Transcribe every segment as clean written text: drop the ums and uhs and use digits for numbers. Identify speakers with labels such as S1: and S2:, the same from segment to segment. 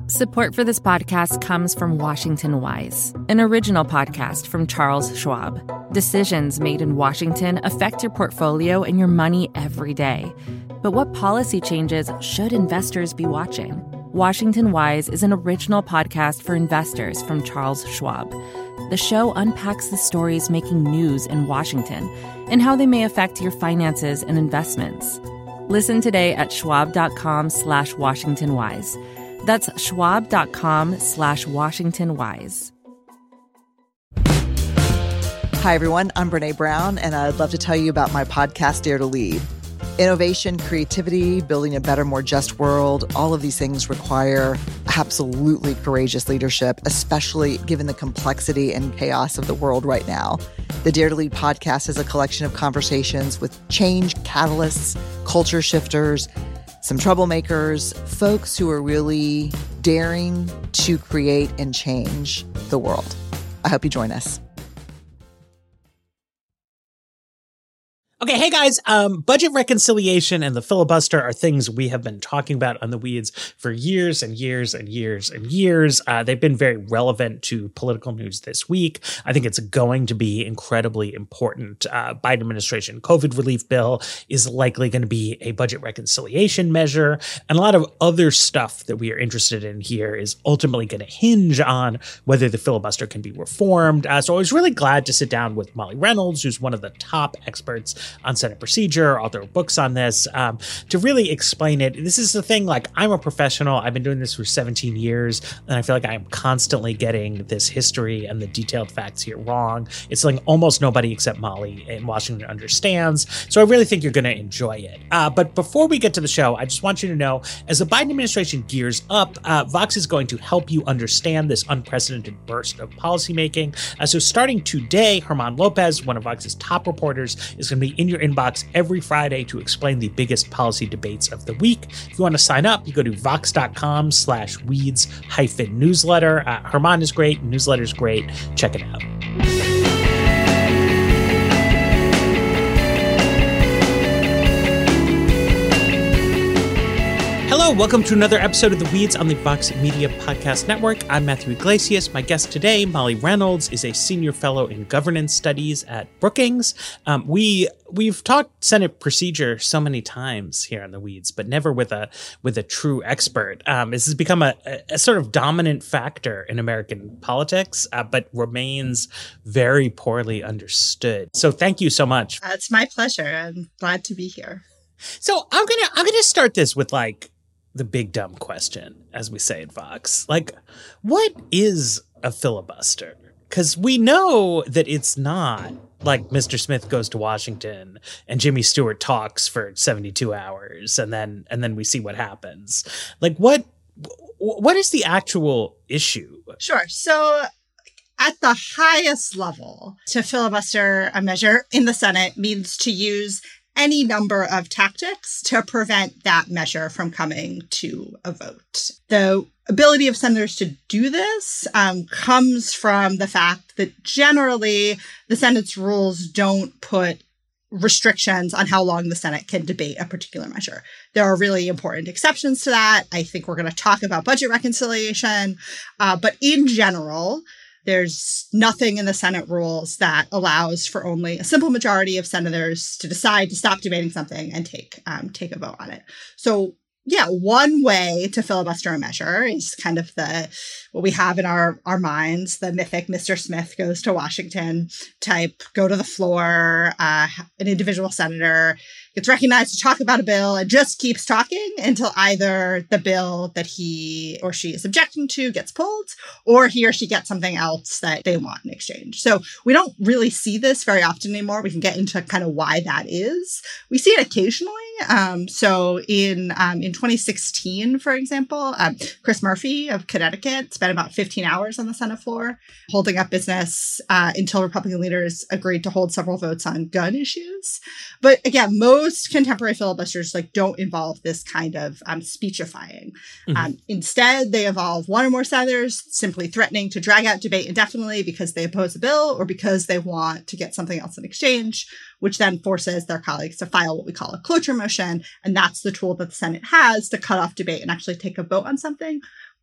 S1: Support for this podcast comes from Washington Wise, an original podcast from Charles Schwab. Decisions made in Washington affect your portfolio and your money every day. But what policy changes should investors be watching? Washington Wise is an original podcast for investors from Charles Schwab. The show unpacks the stories making news in Washington and how they may affect your finances and investments. Listen today at schwab.com/WashingtonWise. That's schwab.com/WashingtonWise.
S2: Hi, everyone. I'm Brene Brown, and I'd love to tell you about my podcast, Dare to Lead. Innovation, creativity, building a better, more just world, all of these things require absolutely courageous leadership, especially given the complexity and chaos of the world right now. The Dare to Lead podcast is a collection of conversations with change catalysts, culture shifters, some troublemakers, folks who are really daring to create and change the world. I hope you join us.
S3: Okay, hey guys, budget reconciliation and the filibuster are things we have been talking about on The Weeds for years and years and years and years. They've been very relevant to political news this week. I think it's going to be incredibly important. Biden administration COVID relief bill is likely going to be a budget reconciliation measure. And a lot of other stuff that we are interested in here is ultimately going to hinge on whether the filibuster can be reformed. So I was really glad to sit down with Molly Reynolds, who's one of the top experts on Senate procedure, author of books on this, to really explain it. This is the thing, like, I'm a professional. I've been doing this for 17 years, and I feel like I'm constantly getting this history and the detailed facts here wrong. It's something almost nobody except Molly in Washington understands. So I really think you're going to enjoy it. But before we get to the show, I just want you to know, as the Biden administration gears up, Vox is going to help you understand this unprecedented burst of policymaking. So starting today, German Lopez, one of Vox's top reporters, is going to be in your inbox every Friday to explain the biggest policy debates of the week. If you want to sign up, you go to vox.com/weeds-newsletter. German is great. Newsletter is great. Check it out. Hello, welcome to another episode of The Weeds on the Vox Media Podcast Network. I'm Matthew Iglesias. My guest today, Molly Reynolds, is a senior fellow in governance studies at Brookings. We've talked Senate procedure so many times here on The Weeds, but never with a true expert. This has become a sort of dominant factor in American politics, but remains very poorly understood. So thank you so much.
S4: It's my pleasure. I'm glad to be here.
S3: So I'm gonna start this with the big dumb question, as we say at Vox. What is a filibuster? Because we know that it's not like Mr. Smith goes to Washington and Jimmy Stewart talks for 72 hours and then we see what happens. What is the actual issue?
S4: Sure. So at the highest level, to filibuster a measure in the Senate means to use any number of tactics to prevent that measure from coming to a vote. The ability of senators to do this comes from the fact that generally the Senate's rules don't put restrictions on how long the Senate can debate a particular measure. There are really important exceptions to that. I think we're going to talk about budget reconciliation. But in general, there's nothing in the Senate rules that allows for only a simple majority of senators to decide to stop debating something and take a vote on it. So, yeah, one way to filibuster a measure is kind of what we have in our minds, the mythic Mr. Smith goes to Washington type, go to the floor, an individual senator gets recognized to talk about a bill and just keeps talking until either the bill that he or she is objecting to gets pulled or he or she gets something else that they want in exchange. So we don't really see this very often anymore. We can get into kind of why that is. We see it occasionally. So in 2016, for example, Chris Murphy of Connecticut spent about 15 hours on the Senate floor holding up business until Republican leaders agreed to hold several votes on gun issues. But again, most contemporary filibusters don't involve this kind of speechifying. Mm-hmm. Instead, they involve one or more senators simply threatening to drag out debate indefinitely because they oppose a bill or because they want to get something else in exchange, which then forces their colleagues to file what we call a cloture motion. And that's the tool that the Senate has to cut off debate and actually take a vote on something.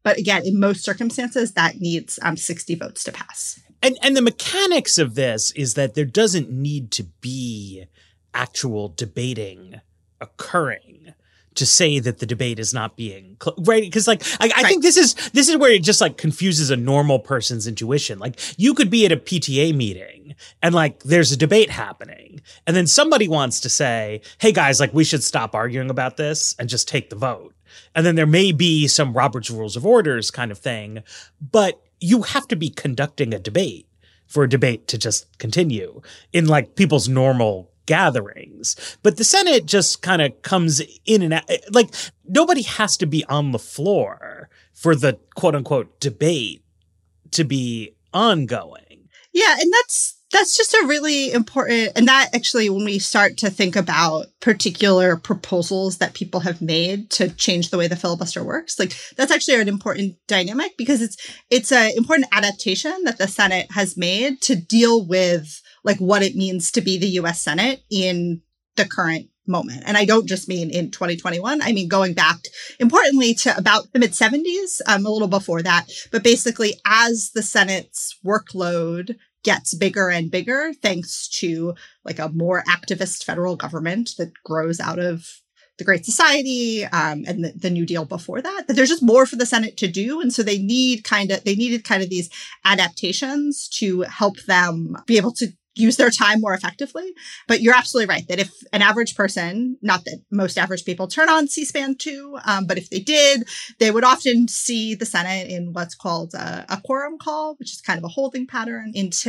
S4: But again, in most circumstances, that needs 60 votes to pass.
S3: And the mechanics of this is that there doesn't need to be actual debating occurring to say that the debate is not being right. Because like, I think this is where it just like confuses a normal person's intuition. Like you could be at a PTA meeting and like there's a debate happening and then somebody wants to say, hey guys, like we should stop arguing about this and just take the vote. And then there may be some Robert's Rules of Orders kind of thing, but you have to be conducting a debate for a debate to just continue in like people's normal gatherings. But the Senate just kind of comes in and out. Like nobody has to be on the floor for the quote unquote debate to be ongoing.
S4: Yeah. And that's just a really important, and that actually, when we start to think about particular proposals that people have made to change the way the filibuster works, like that's actually an important dynamic because it's an important adaptation that the Senate has made to deal with like what it means to be the U.S. Senate in the current moment. And I don't just mean in 2021. I mean, going back importantly to about the mid-70s, a little before that. But basically, as the Senate's workload gets bigger and bigger, thanks to like a more activist federal government that grows out of the Great Society and the New Deal before that there's just more for the Senate to do. And so they needed kind of these adaptations to help them be able to use their time more effectively. But you're absolutely right that if an average person, not that most average people turn on C-SPAN too, but if they did, they would often see the Senate in what's called a quorum call, which is kind of a holding pattern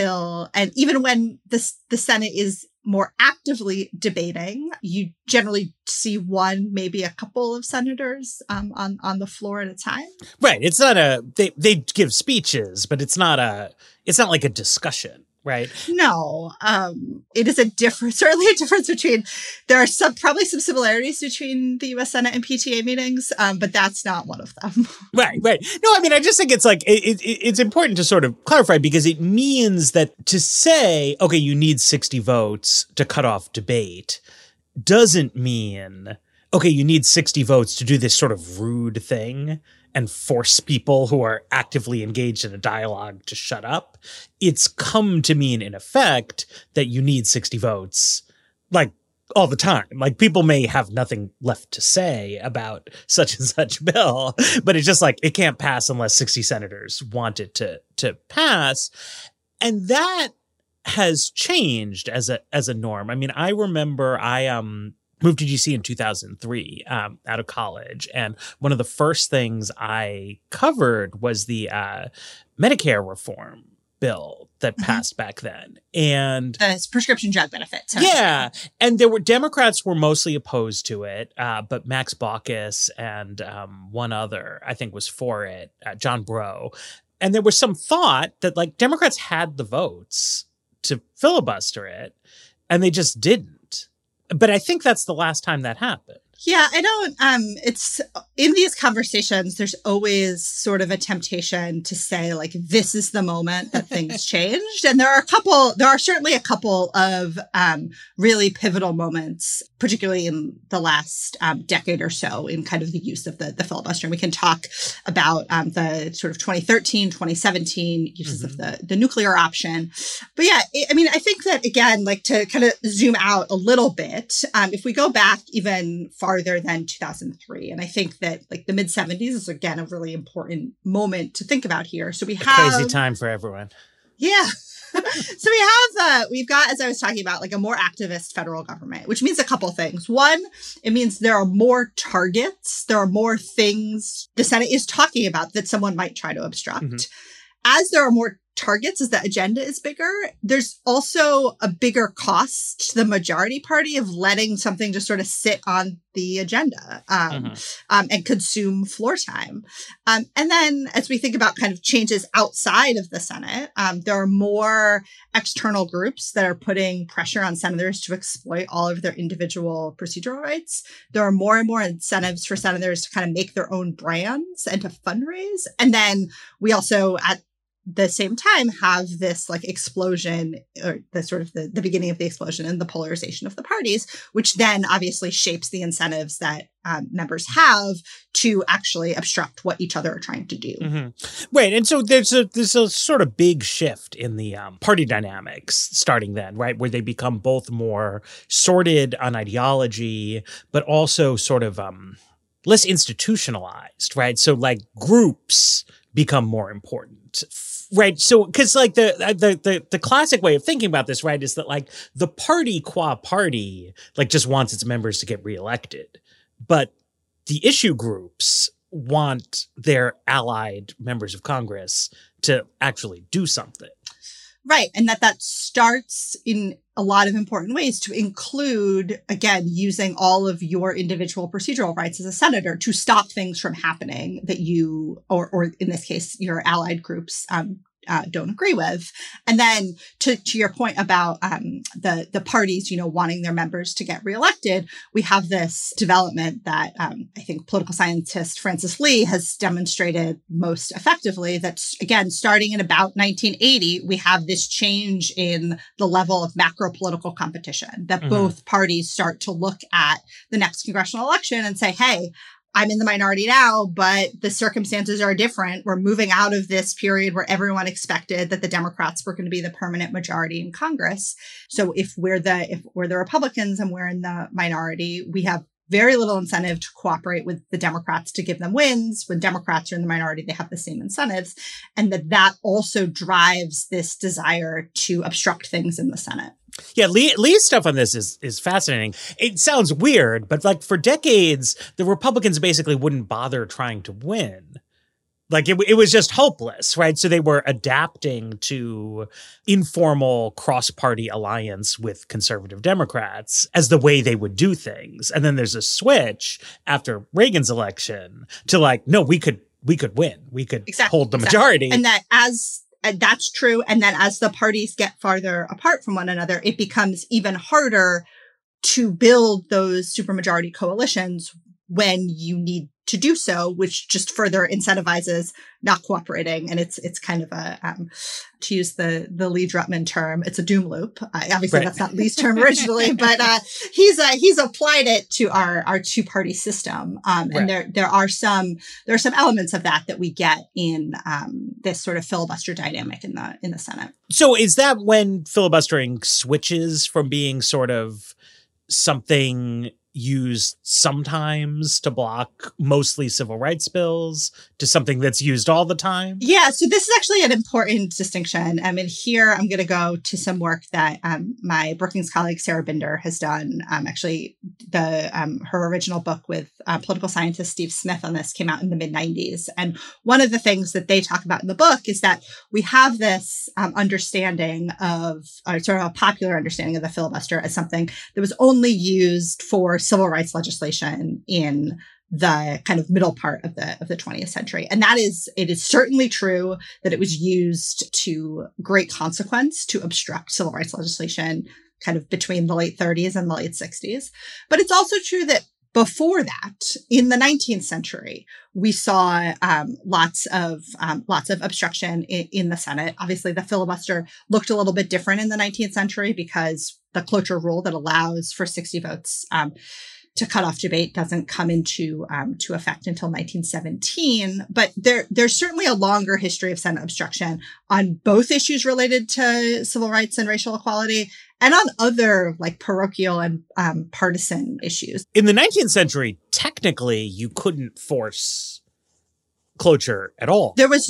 S4: and even when the Senate is more actively debating, you generally see one, maybe a couple of senators on the floor at a time.
S3: Right. It's not they give speeches, but it's not like a discussion. Right.
S4: No, it is certainly a difference between, there are probably some similarities between the U.S. Senate and PTA meetings, but that's not one of them.
S3: Right. No, I mean, I just think it's like, it's important to sort of clarify because it means that to say, okay, you need 60 votes to cut off debate doesn't mean, okay, you need 60 votes to do this sort of rude thing and force people who are actively engaged in a dialogue to shut up. It's come to mean, in effect, that you need 60 votes, like, all the time. Like, people may have nothing left to say about such and such bill, but it's just like, it can't pass unless 60 senators want it to pass. And that has changed as a norm. I mean, I remember moved to DC in 2003 out of college. And one of the first things I covered was the Medicare reform bill that passed back then. And
S4: it's prescription drug benefits.
S3: Yeah. And Democrats were mostly opposed to it. But Max Baucus and one other, I think, was for it, John Breaux. And there was some thought that like Democrats had the votes to filibuster it and they just didn't. But I think that's the last time that happened.
S4: Yeah, I don't, it's in these conversations, there's always sort of a temptation to say like, this is the moment that things changed. And there are certainly a couple of really pivotal moments, particularly in the last decade or so in kind of the use of the filibuster. And we can talk about the sort of 2013, 2017 uses of the nuclear option. But yeah, I think that again, like to kind of zoom out a little bit, if we go back even farther than 2003. And I think that like the mid 70s is again a really important moment to think about here. So we have
S3: crazy time for everyone.
S4: Yeah. So we've got, as I was talking about, like a more activist federal government, which means a couple things. One, it means there are more targets. There are more things the Senate is talking about that someone might try to obstruct. Mm-hmm. As there are more targets, as the agenda is bigger, there's also a bigger cost to the majority party of letting something just sort of sit on the agenda and consume floor time. And then as we think about kind of changes outside of the Senate, there are more external groups that are putting pressure on senators to exploit all of their individual procedural rights. There are more and more incentives for senators to kind of make their own brands and to fundraise. And then we also, at the same time have this like explosion, or the sort of the beginning of the explosion and the polarization of the parties, which then obviously shapes the incentives that members have to actually obstruct what each other are trying to do.
S3: Mm-hmm. Right. And so there's a sort of big shift in the party dynamics starting then, right, where they become both more sorted on ideology, but also sort of less institutionalized, right? So like groups become more important. Right. So, because like the classic way of thinking about this, right, is that like the party qua party, like just wants its members to get reelected. But the issue groups want their allied members of Congress to actually do something.
S4: Right. And that starts in a lot of important ways to include, again, using all of your individual procedural rights as a senator to stop things from happening that you, or in this case, your allied groups, don't agree with. And then to your point about the parties, wanting their members to get reelected, we have this development that I think political scientist Francis Lee has demonstrated most effectively. That's, again, starting in about 1980, we have this change in the level of macro political competition, that both parties start to look at the next congressional election and say, hey, I'm in the minority now, but the circumstances are different. We're moving out of this period where everyone expected that the Democrats were going to be the permanent majority in Congress. So if we're the Republicans and we're in the minority, we have very little incentive to cooperate with the Democrats to give them wins. When Democrats are in the minority, they have the same incentives. And that also drives this desire to obstruct things in the Senate.
S3: Yeah, Lee's stuff on this is fascinating. It sounds weird, but like for decades, the Republicans basically wouldn't bother trying to win. Like it was just hopeless, right? So they were adapting to informal cross-party alliance with conservative Democrats as the way they would do things. And then there's a switch after Reagan's election to like, no, we could win. We could hold the majority.
S4: And that's true. And then as the parties get farther apart from one another, it becomes even harder to build those supermajority coalitions when you need to do so, which just further incentivizes not cooperating. And it's kind of a, to use the Lee Drutman term, it's a doom loop. Obviously, That's not Lee's term originally, but he's applied it to our two-party system. And there are some elements of that we get in this sort of filibuster dynamic in the Senate.
S3: So is that when filibustering switches from being sort of something used sometimes to block mostly civil rights bills to something that's used all the time?
S4: Yeah, so this is actually an important distinction. And here I'm going to go to some work that my Brookings colleague Sarah Binder has done. Actually, her original book with political scientist Steve Smith on this came out in the mid-90s. And one of the things that they talk about in the book is that we have this understanding of, sort of a popular understanding of the filibuster as something that was only used for civil rights legislation in the kind of middle part of the 20th century. And it is certainly true that it was used to great consequence to obstruct civil rights legislation kind of between the late 30s and the late 60s. But it's also true that before that, in the 19th century, we saw lots of obstruction in the Senate. Obviously, the filibuster looked a little bit different in the 19th century because the cloture rule that allows for 60 votes to cut off debate doesn't come into to effect until 1917. But there's certainly a longer history of Senate obstruction on both issues related to civil rights and racial equality, and on other like parochial and partisan issues.
S3: In the 19th century, technically, you couldn't force cloture at all.
S4: There was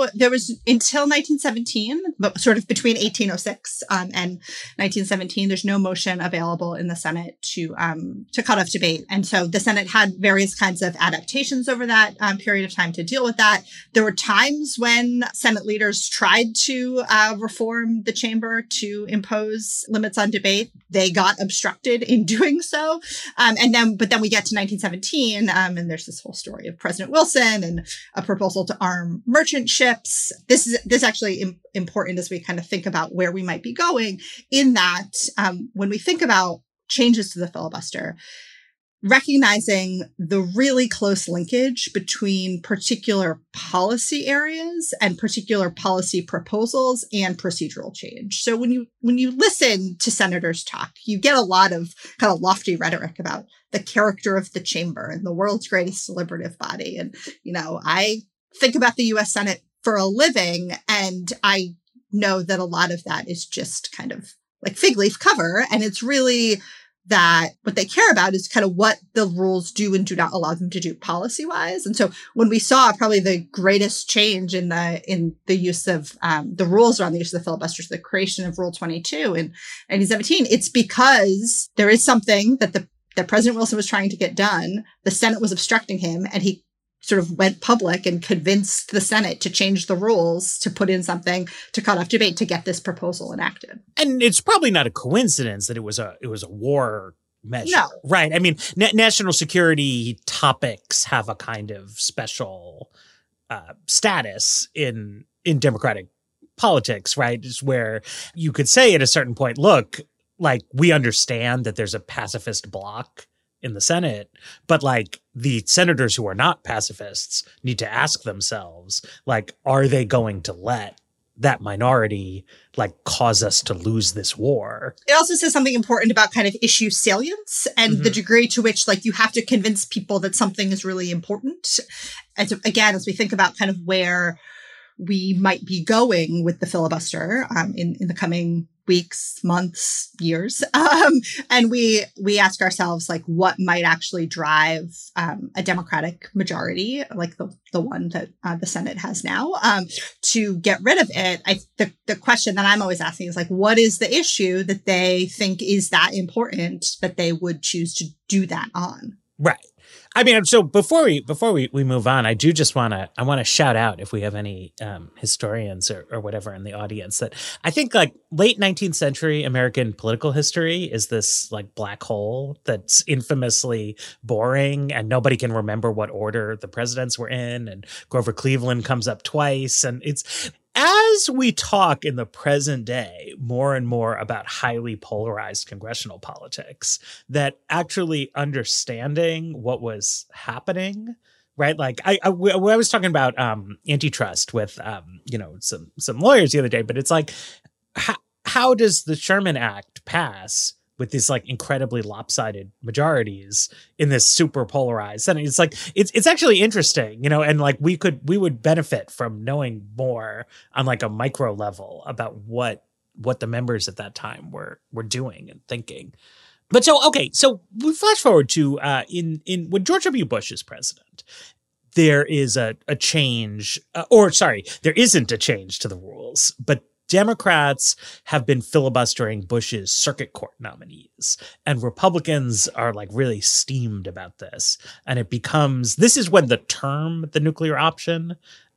S4: until 1917, but sort of between 1806 and 1917, there's no motion available in the Senate to cut off debate. And so the Senate had various kinds of adaptations over that period of time to deal with that. There were times when Senate leaders tried to reform the chamber to impose limits on debate. They got obstructed in doing so. But then we get to 1917, and there's this whole story of President Wilson and a proposal to arm merchant ships. This is actually important as we kind of think about where we might be going, in that when we think about changes to the filibuster, recognizing the really close linkage between particular policy areas and particular policy proposals and procedural change. So when you listen to senators talk, you get a lot of kind of lofty rhetoric about the character of the chamber and the world's greatest deliberative body. And, I think about the US Senate for a living, and I know that a lot of that is just kind of like fig leaf cover. And it's really that what they care about is kind of what the rules do and do not allow them to do policy wise. And so when we saw probably the greatest change in the use of the rules around the use of the filibusters, the creation of Rule 22 in 1917, it's because there is something that that President Wilson was trying to get done. The Senate was obstructing him, and he sort of went public and convinced the Senate to change the rules, to put in something to cut off debate, to get this proposal enacted.
S3: And it's probably not a coincidence that it was a war measure.
S4: No.
S3: Right. I mean, national security topics have a kind of special status in democratic politics, right? Is where you could say at a certain point, look, like, we understand that there's a pacifist bloc in the Senate, but like the senators who are not pacifists need to ask themselves, like, are they going to let that minority like cause us to lose this war?
S4: It also says something important about kind of issue salience and the degree to which like you have to convince people that something is really important. And so, again, as we think about kind of where we might be going with the filibuster in the coming weeks, months, years. And we ask ourselves, like, what might actually drive a Democratic majority, like the one that the Senate has now, to get rid of it. The question that I'm always asking is, like, what is the issue that they think is that important that they would choose to do that on?
S3: Right. I mean, so before we move on, I do just want to shout out, if we have any historians or whatever in the audience, that I think like late 19th century American political history is this like black hole that's infamously boring, and nobody can remember what order the presidents were in, and Grover Cleveland comes up twice, and it's. As we talk in the present day more and more about highly polarized congressional politics, that actually understanding what was happening, right? Like I was talking about antitrust with some lawyers the other day, but it's like, how does the Sherman Act pass with these like incredibly lopsided majorities in this super polarized Senate? It's like, it's actually interesting, and like we would benefit from knowing more on like a micro level about what the members at that time were doing and thinking. But so we flash forward to in when George W. Bush is president, there is a change, there isn't a change to the rules, but Democrats have been filibustering Bush's circuit court nominees, and Republicans are like really steamed about this. And this is when the term, the nuclear option,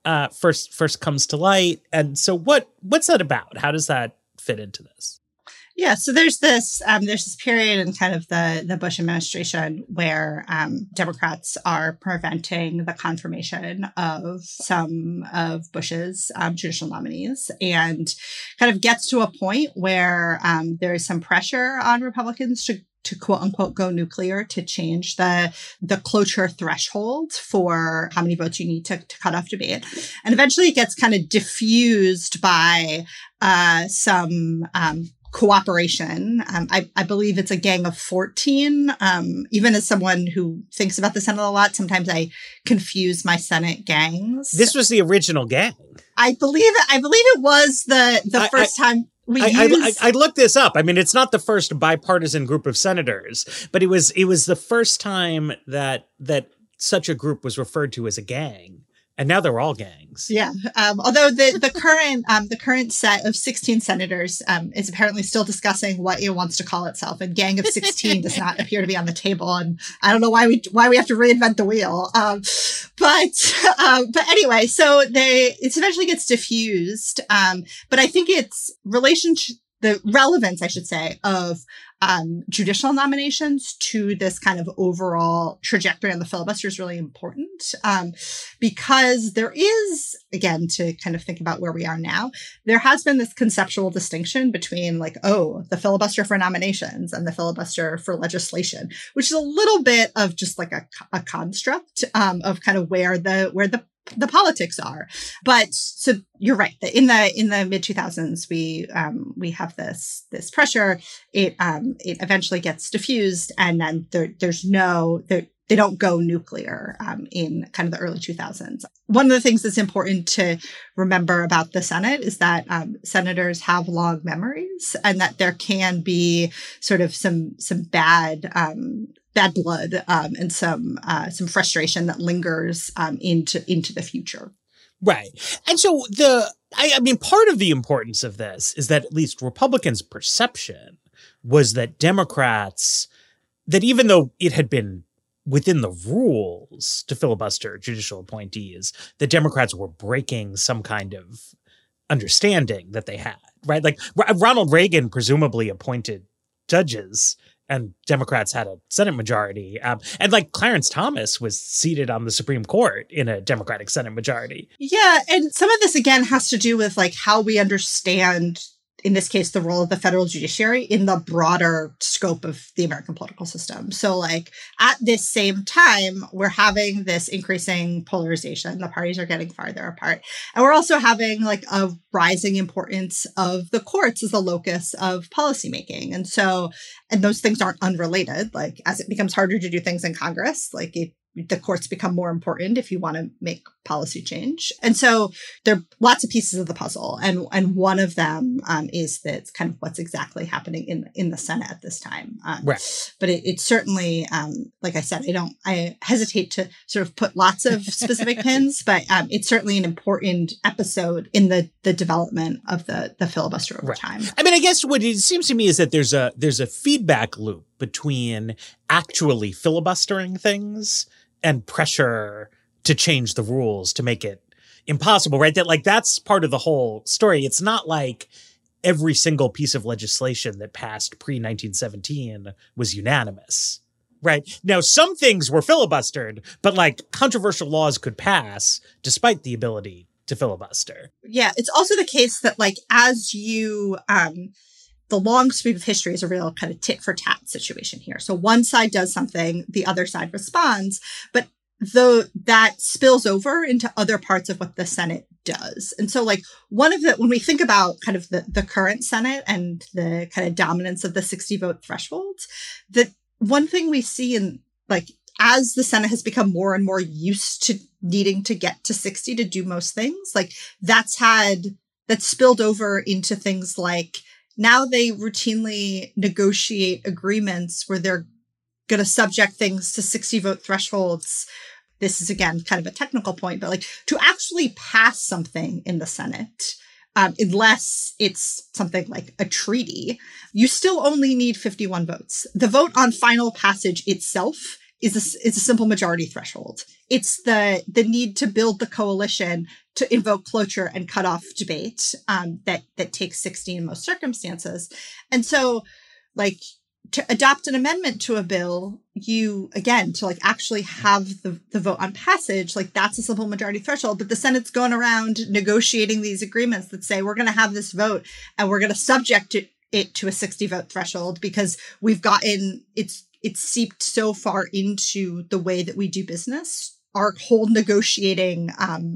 S3: first comes to light. And so what's that about? How does that fit into this?
S4: Yeah, so there's this period in kind of the Bush administration where Democrats are preventing the confirmation of some of Bush's judicial nominees, and kind of gets to a point where there is some pressure on Republicans to quote unquote go nuclear, to change the cloture threshold for how many votes you need to cut off debate. And eventually it gets kind of diffused by some cooperation. I believe it's a gang of 14. Even as someone who thinks about the Senate a lot, sometimes I confuse my Senate gangs.
S3: This was the original gang.
S4: I believe it was the first time I
S3: looked this up. I mean, it's not the first bipartisan group of senators, but it was the first time that such a group was referred to as a gang. And now they're all gangs.
S4: Yeah. Although the current set of 16 senators is apparently still discussing what it wants to call itself. And Gang of 16 does not appear to be on the table. And I don't know why we have to reinvent the wheel. But anyway, so it eventually gets diffused. But I think it's the relevance, I should say, of judicial nominations to this kind of overall trajectory on the filibuster is really important, because there is, again, to kind of think about where we are now, there has been this conceptual distinction between like, oh, the filibuster for nominations and the filibuster for legislation, which is a little bit of just like a construct of kind of where the politics are. But so you're right that in the mid 2000s we have this pressure. It eventually gets diffused, and then they don't go nuclear in kind of the early 2000s. One of the things that's important to remember about the Senate is that senators have long memories, and that there can be sort of some bad blood and some frustration that lingers into the future.
S3: Right. And so I mean, part of the importance of this is that at least Republicans' perception was that Democrats, that even though it had been within the rules to filibuster judicial appointees, the Democrats were breaking some kind of understanding that they had, right? Like Ronald Reagan presumably appointed judges, and Democrats had a Senate majority. And like Clarence Thomas was seated on the Supreme Court in a Democratic Senate majority.
S4: Yeah. And some of this, again, has to do with like how we understand, in this case, the role of the federal judiciary in the broader scope of the American political system. So like at this same time, we're having this increasing polarization. The parties are getting farther apart. And we're also having like a rising importance of the courts as the locus of policymaking. And those things aren't unrelated. Like as it becomes harder to do things in Congress, like the courts become more important if you want to make policy change. And so there are lots of pieces of the puzzle. And one of them is that kind of what's exactly happening in the Senate at this time.
S3: Right.
S4: But it certainly, like I said, I hesitate to sort of put lots of specific pins, but it's certainly an important episode in the development of the filibuster over time.
S3: I mean, I guess what it seems to me is that there's a feedback loop between actually filibustering things and pressure to change the rules to make it impossible, right? That like, that's part of the whole story. It's not like every single piece of legislation that passed pre-1917 was unanimous, right? Now, some things were filibustered, but like controversial laws could pass despite the ability to filibuster.
S4: Yeah, it's also the case that like, as you, the long sweep of history is a real kind of tit for tat situation here. So one side does something, the other side responds, but that spills over into other parts of what the Senate does. And so like when we think about kind of the current Senate and the kind of dominance of the 60 vote thresholds, the one thing we see in like, as the Senate has become more and more used to needing to get to 60 to do most things, like that's spilled over into things like, now they routinely negotiate agreements where they're going to subject things to 60 vote thresholds. This is, again, kind of a technical point, but like to actually pass something in the Senate, unless it's something like a treaty, you still only need 51 votes. The vote on final passage itself is a simple majority threshold. It's the need to build the coalition to invoke cloture and cut off debate that takes 60 in most circumstances. And so, like, to adopt an amendment to a bill, to like actually have the vote on passage, like that's a simple majority threshold. But the Senate's going around negotiating these agreements that say we're going to have this vote and we're going to subject it to a 60 vote threshold because we've gotten it's seeped so far into the way that we do business. Our whole negotiating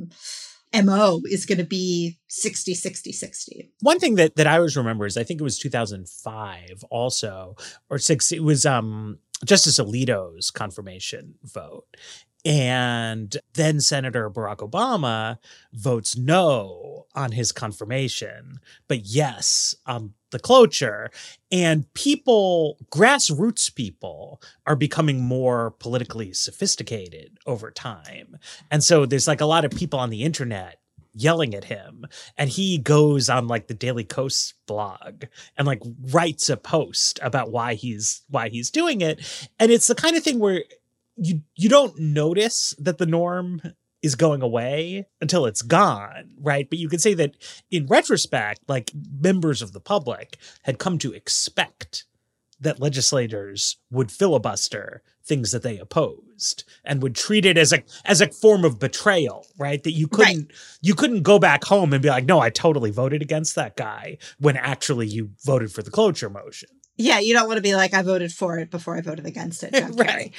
S4: MO is going to be 60, 60, 60.
S3: One thing that I always remember is I think it was 2005 also, or 6, it was Justice Alito's confirmation vote. And then Senator Barack Obama votes no on his confirmation, but yes on the cloture. And grassroots people are becoming more politically sophisticated over time. And so there's like a lot of people on the internet yelling at him, and he goes on like the Daily Kos blog and like writes a post about why he's doing it. And it's the kind of thing where you don't notice that the norm is going away until it's gone, right? But you could say that in retrospect, like members of the public had come to expect that legislators would filibuster things that they opposed and would treat it as a form of betrayal, right? That you couldn't go back home and be like, no, I totally voted against that guy, when actually you voted for the cloture motion.
S4: Yeah, you don't want to be like, I voted for it before I voted against it.
S3: Right.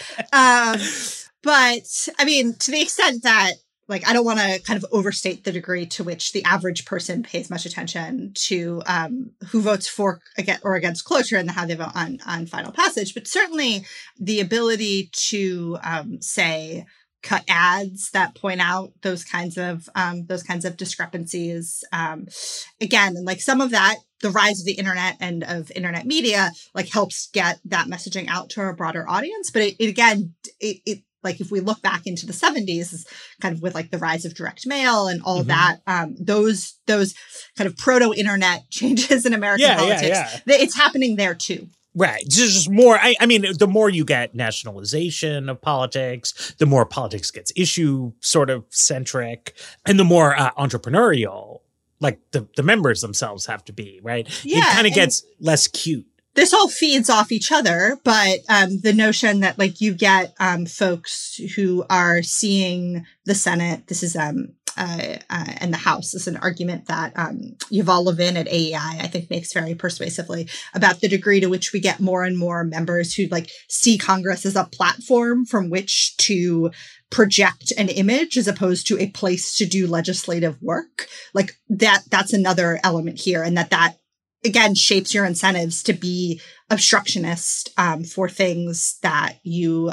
S4: But I mean, to the extent that, like, I don't want to kind of overstate the degree to which the average person pays much attention to who votes for or against cloture and how they vote on final passage. But certainly the ability to, say, cut ads that point out those kinds of discrepancies. Again, and like some of that, the rise of the internet and of internet media, like, helps get that messaging out to a broader audience. But it like, if we look back into the 70s, kind of with like the rise of direct mail and all that, those kind of proto-internet changes in American politics, it's happening there too.
S3: Right. Just more, I mean, the more you get nationalization of politics, the more politics gets issue sort of centric, and the more entrepreneurial, like the members themselves have to be, right?
S4: Yeah,
S3: it kind of gets less cute.
S4: This all feeds off each other, but the notion that, like, you get folks who are seeing the Senate, this is and the House, is an argument that Yuval Levin at AEI, I think, makes very persuasively about the degree to which we get more and more members who, like, see Congress as a platform from which to project an image as opposed to a place to do legislative work. Like, that's another element here, and that again shapes your incentives to be obstructionist for things that you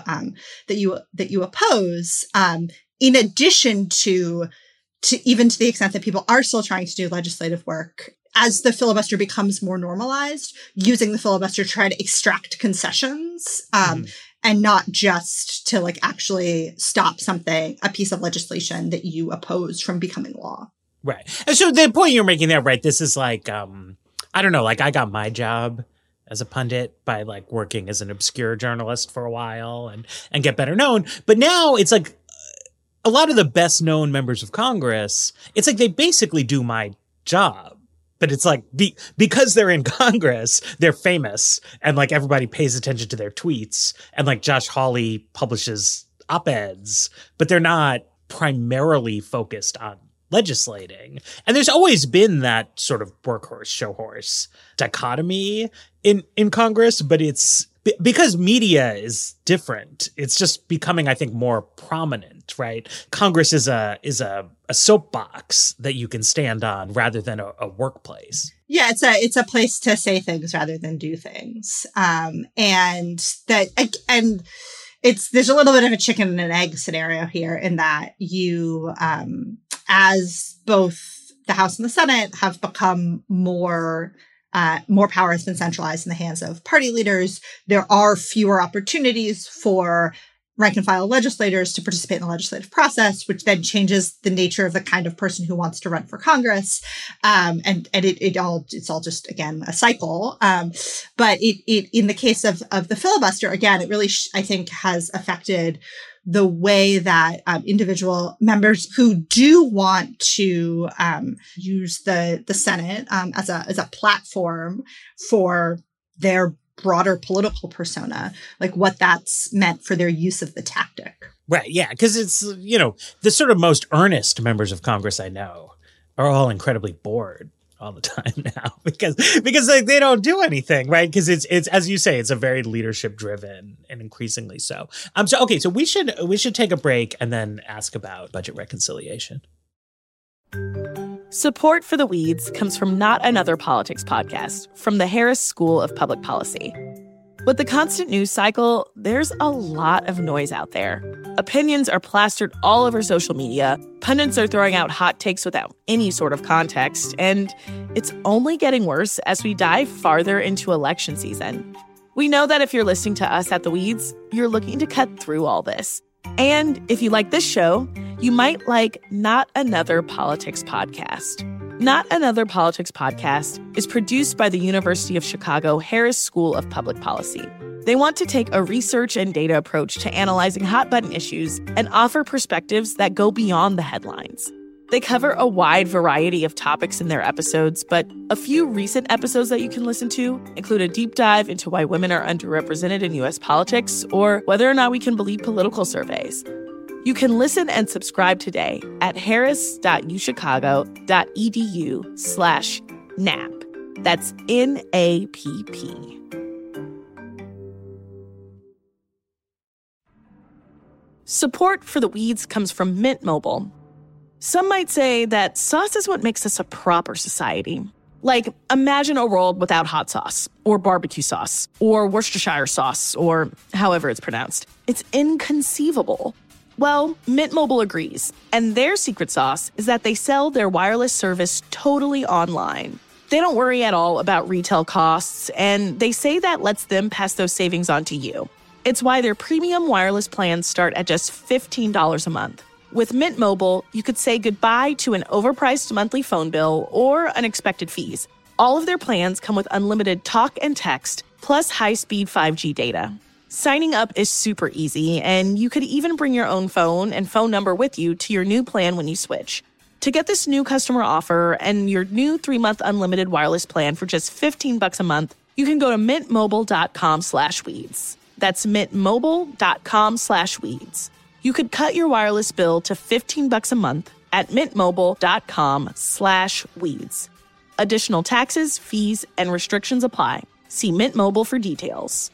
S4: oppose. In addition to even to the extent that people are still trying to do legislative work, as the filibuster becomes more normalized, using the filibuster to try to extract concessions and not just to, like, actually stop a piece of legislation that you oppose from becoming law.
S3: Right. And so the point you're making there, right? This is like, I don't know, like, I got my job as a pundit by, like, working as an obscure journalist for a while and get better known. But now it's like a lot of the best known members of Congress, it's like they basically do my job. But it's like, because they're in Congress, they're famous, and, like, everybody pays attention to their tweets, and, like, Josh Hawley publishes op-eds, but they're not primarily focused on legislating. And there's always been that sort of workhorse, showhorse dichotomy in Congress, but it's because media is different. It's just becoming, I think, more prominent, right? Congress is a soapbox that you can stand on rather than a workplace.
S4: Yeah, it's a place to say things rather than do things. There's a little bit of a chicken and an egg scenario here, in that you, as both the House and the Senate have become more power has been centralized in the hands of party leaders, there are fewer opportunities for rank and file legislators to participate in the legislative process, which then changes the nature of the kind of person who wants to run for Congress. It's all just, again, a cycle. But it in the case of the filibuster, again, it really, I think, has affected the way that individual members who do want to use the Senate as a platform for their broader political persona, like what that's meant for their use of the tactic.
S3: Right. Yeah. Because it's, the sort of most earnest members of Congress I know are all incredibly bored all the time now because like, they don't do anything, right? Because it's as you say, it's a very leadership driven and increasingly so. So we should take a break and then ask about budget reconciliation.
S5: Support for The Weeds comes from Not Another Politics podcast from the Harris School of Public Policy. With the constant news cycle, there's a lot of noise out there. Opinions are plastered all over social media, pundits are throwing out hot takes without any sort of context, and it's only getting worse as we dive farther into election season. We know that if you're listening to us at The Weeds, you're looking to cut through all this. And if you like this show, you might like Not Another Politics podcast. Not Another Politics podcast is produced by the University of Chicago Harris School of Public Policy. They want to take a research and data approach to analyzing hot-button issues and offer perspectives that go beyond the headlines. They cover a wide variety of topics in their episodes, but a few recent episodes that you can listen to include a deep dive into why women are underrepresented in U.S. politics or whether or not we can believe political surveys. You can listen and subscribe today at harris.uchicago.edu/NAP. That's NAPP. Support for The Weeds comes from Mint Mobile. Some might say that sauce is what makes us a proper society. Like, imagine a world without hot sauce, or barbecue sauce, or Worcestershire sauce, or however it's pronounced. It's inconceivable. Well, Mint Mobile agrees, and their secret sauce is that they sell their wireless service totally online. They don't worry at all about retail costs, and they say that lets them pass those savings on to you. It's why their premium wireless plans start at just $15 a month. With Mint Mobile, you could say goodbye to an overpriced monthly phone bill or unexpected fees. All of their plans come with unlimited talk and text, plus high-speed 5G data. Signing up is super easy, and you could even bring your own phone and phone number with you to your new plan when you switch. To get this new customer offer and your new 3-month unlimited wireless plan for just $15 a month, you can go to mintmobile.com/weeds. That's mintmobile.com/weeds. You could cut your wireless bill to $15 a month at mintmobile.com/weeds. Additional taxes, fees, and restrictions apply. See Mint Mobile for details.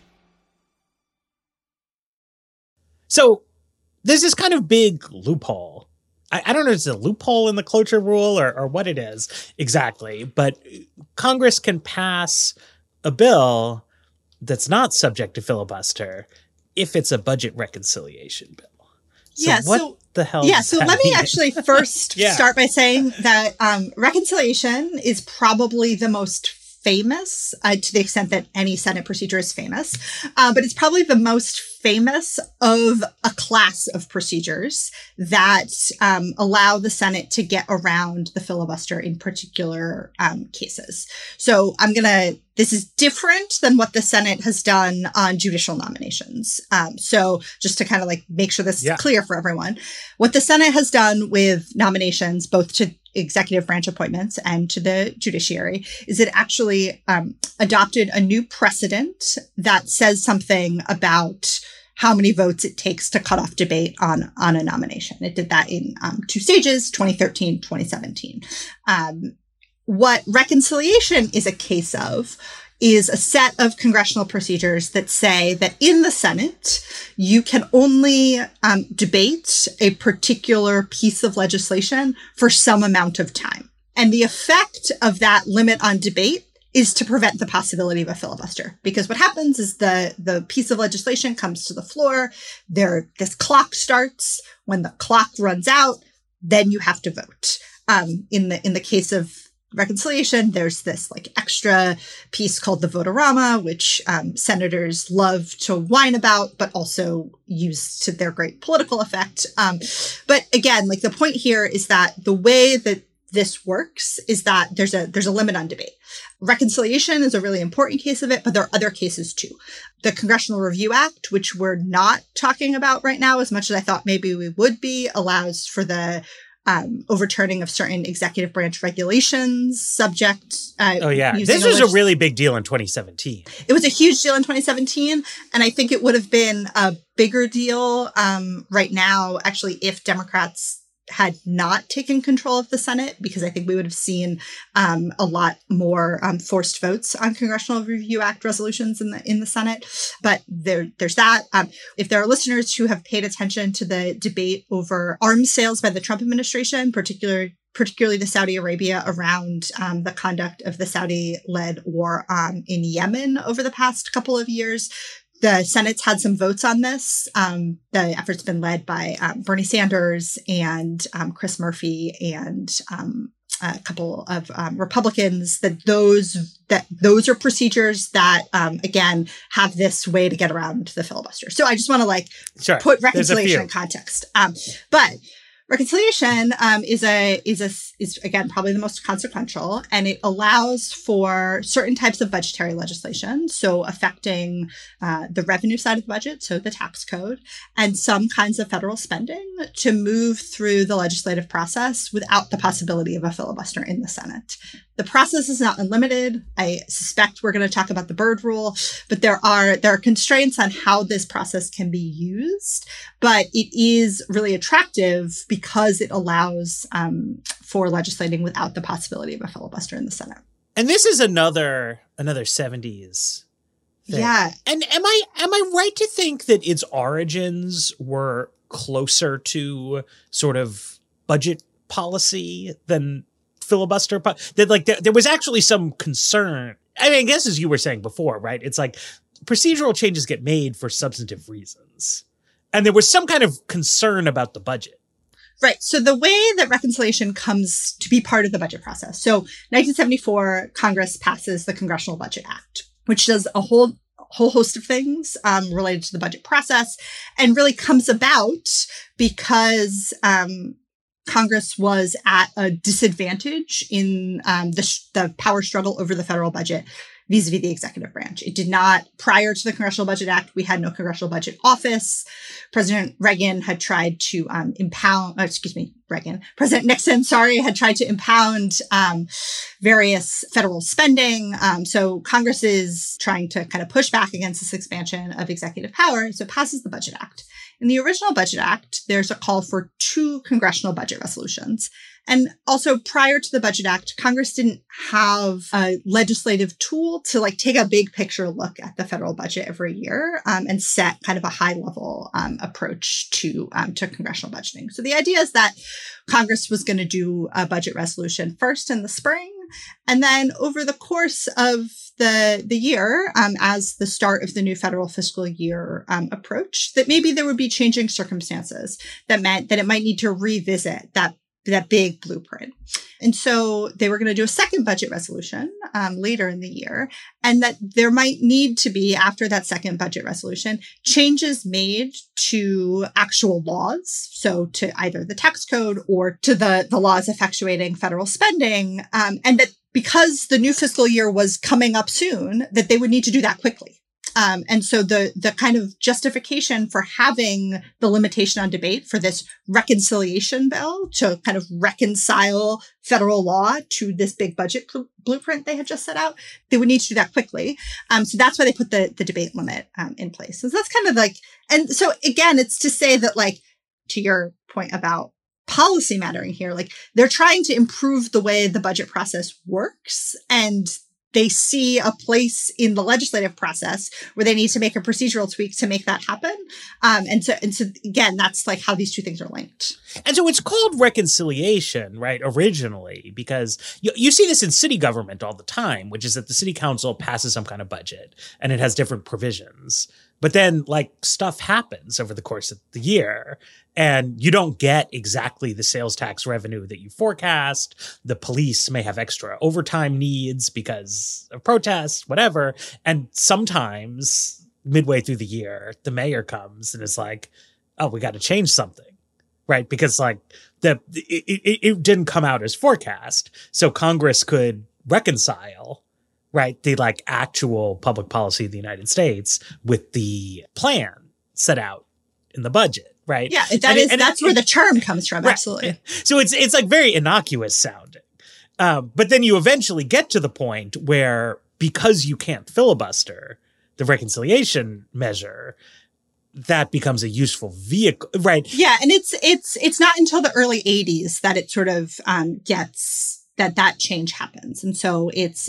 S3: So there's this kind of big loophole. I don't know if it's a loophole in the cloture rule or what it is exactly, but Congress can pass a bill that's not subject to filibuster if it's a budget reconciliation bill. So what the hell?
S4: Yeah, so let me actually first start by saying that reconciliation is probably the most famous, to the extent that any Senate procedure is famous, but it's probably the most famous of a class of procedures that allow the Senate to get around the filibuster in particular cases. So this is different than what the Senate has done on judicial nominations. So just to kind of like make sure this is clear for everyone, what the Senate has done with nominations, both to executive branch appointments and to the judiciary, is it actually adopted a new precedent that says something about how many votes it takes to cut off debate on a nomination. It did that in 2 stages, 2013, 2017. What reconciliation is a case of is a set of congressional procedures that say that in the Senate, you can only debate a particular piece of legislation for some amount of time. And the effect of that limit on debate is to prevent the possibility of a filibuster. Because what happens is the piece of legislation comes to the floor, this clock starts. When the clock runs out, then you have to vote. In the case of reconciliation, there's this like extra piece called the Vote-A-Rama, which senators love to whine about, but also use to their great political effect. But again, like the point here is that the way that this works is that there's a limit on debate. Reconciliation is a really important case of it, but there are other cases too. The Congressional Review Act, which we're not talking about right now as much as I thought maybe we would be, allows for the overturning of certain executive branch regulations subject.
S3: This was a really big deal in 2017.
S4: It was a huge deal in 2017. And I think it would have been a bigger deal right now, actually, if Democrats had not taken control of the Senate, because I think we would have seen a lot more forced votes on Congressional Review Act resolutions in the Senate. But there's that. If there are listeners who have paid attention to the debate over arms sales by the Trump administration, particularly to Saudi Arabia around the conduct of the Saudi-led war in Yemen over the past couple of years, the Senate's had some votes on this. The effort's been led by Bernie Sanders and Chris Murphy and a couple of Republicans. Those are procedures that again have this way to get around the filibuster. So I just want to put reconciliation in context. But Reconciliation is again probably the most consequential, and it allows for certain types of budgetary legislation, so affecting the revenue side of the budget, so the tax code, and some kinds of federal spending to move through the legislative process without the possibility of a filibuster in the Senate. The process is not unlimited. I suspect we're going to talk about the Byrd rule, but there are constraints on how this process can be used. But it is really attractive because it allows for legislating without the possibility of a filibuster in the Senate.
S3: And this is another 70s thing.
S4: Yeah.
S3: And am I right to think that its origins were closer to sort of budget policy than filibuster? That like there was actually some concern. I mean, I guess as you were saying before, right? It's like procedural changes get made for substantive reasons. And there was some kind of concern about the budget.
S4: Right. So the way that reconciliation comes to be part of the budget process. So 1974, Congress passes the Congressional Budget Act, which does a whole host of things related to the budget process, and really comes about because Congress was at a disadvantage in the power struggle over the federal budget vis-a-vis the executive branch. It did not, prior to the Congressional Budget Act, we had no Congressional Budget Office. President Reagan had tried to President Nixon, had tried to impound various federal spending. So Congress is trying to kind of push back against this expansion of executive power. So it passes the Budget Act. In the original Budget Act, there's a call for 2 congressional budget resolutions. And also prior to the Budget Act, Congress didn't have a legislative tool to like take a big picture look at the federal budget every year and set kind of a high level approach to congressional budgeting. So the idea is that Congress was going to do a budget resolution first in the spring, and then over the course of the year, as the start of the new federal fiscal year approached, that maybe there would be changing circumstances that meant that it might need to revisit that big blueprint. And so they were going to do a second budget resolution later in the year, and that there might need to be, after that second budget resolution, changes made to actual laws, so to either the tax code or to the laws effectuating federal spending, and that because the new fiscal year was coming up soon, that they would need to do that quickly. And so the kind of justification for having the limitation on debate for this reconciliation bill to kind of reconcile federal law to this big budget blueprint they had just set out, they would need to do that quickly. So that's why they put the debate limit in place. So that's kind of like, and so again, it's to say that, like, to your point about policy mattering here, like they're trying to improve the way the budget process works, and they see a place in the legislative process where they need to make a procedural tweak to make that happen. And so again, that's like how these two things are linked.
S3: And so it's called reconciliation, right, originally, because you see this in city government all the time, which is that the city council passes some kind of budget and it has different provisions. But then, like, stuff happens over the course of the year, and you don't get exactly the sales tax revenue that you forecast. The police may have extra overtime needs because of protests, whatever. And sometimes midway through the year, the mayor comes and is like, oh, we got to change something, right? Because like it didn't come out as forecast. So Congress could reconcile, right, the like actual public policy of the United States with the plan set out in the budget. Right.
S4: Yeah, that's where the term comes from. Right. Absolutely.
S3: So it's like very innocuous sounding. But then you eventually get to the point where, because you can't filibuster the reconciliation measure, that becomes a useful vehicle. Right.
S4: Yeah. And it's not until the early 80s that it sort of gets that change happens. And so it's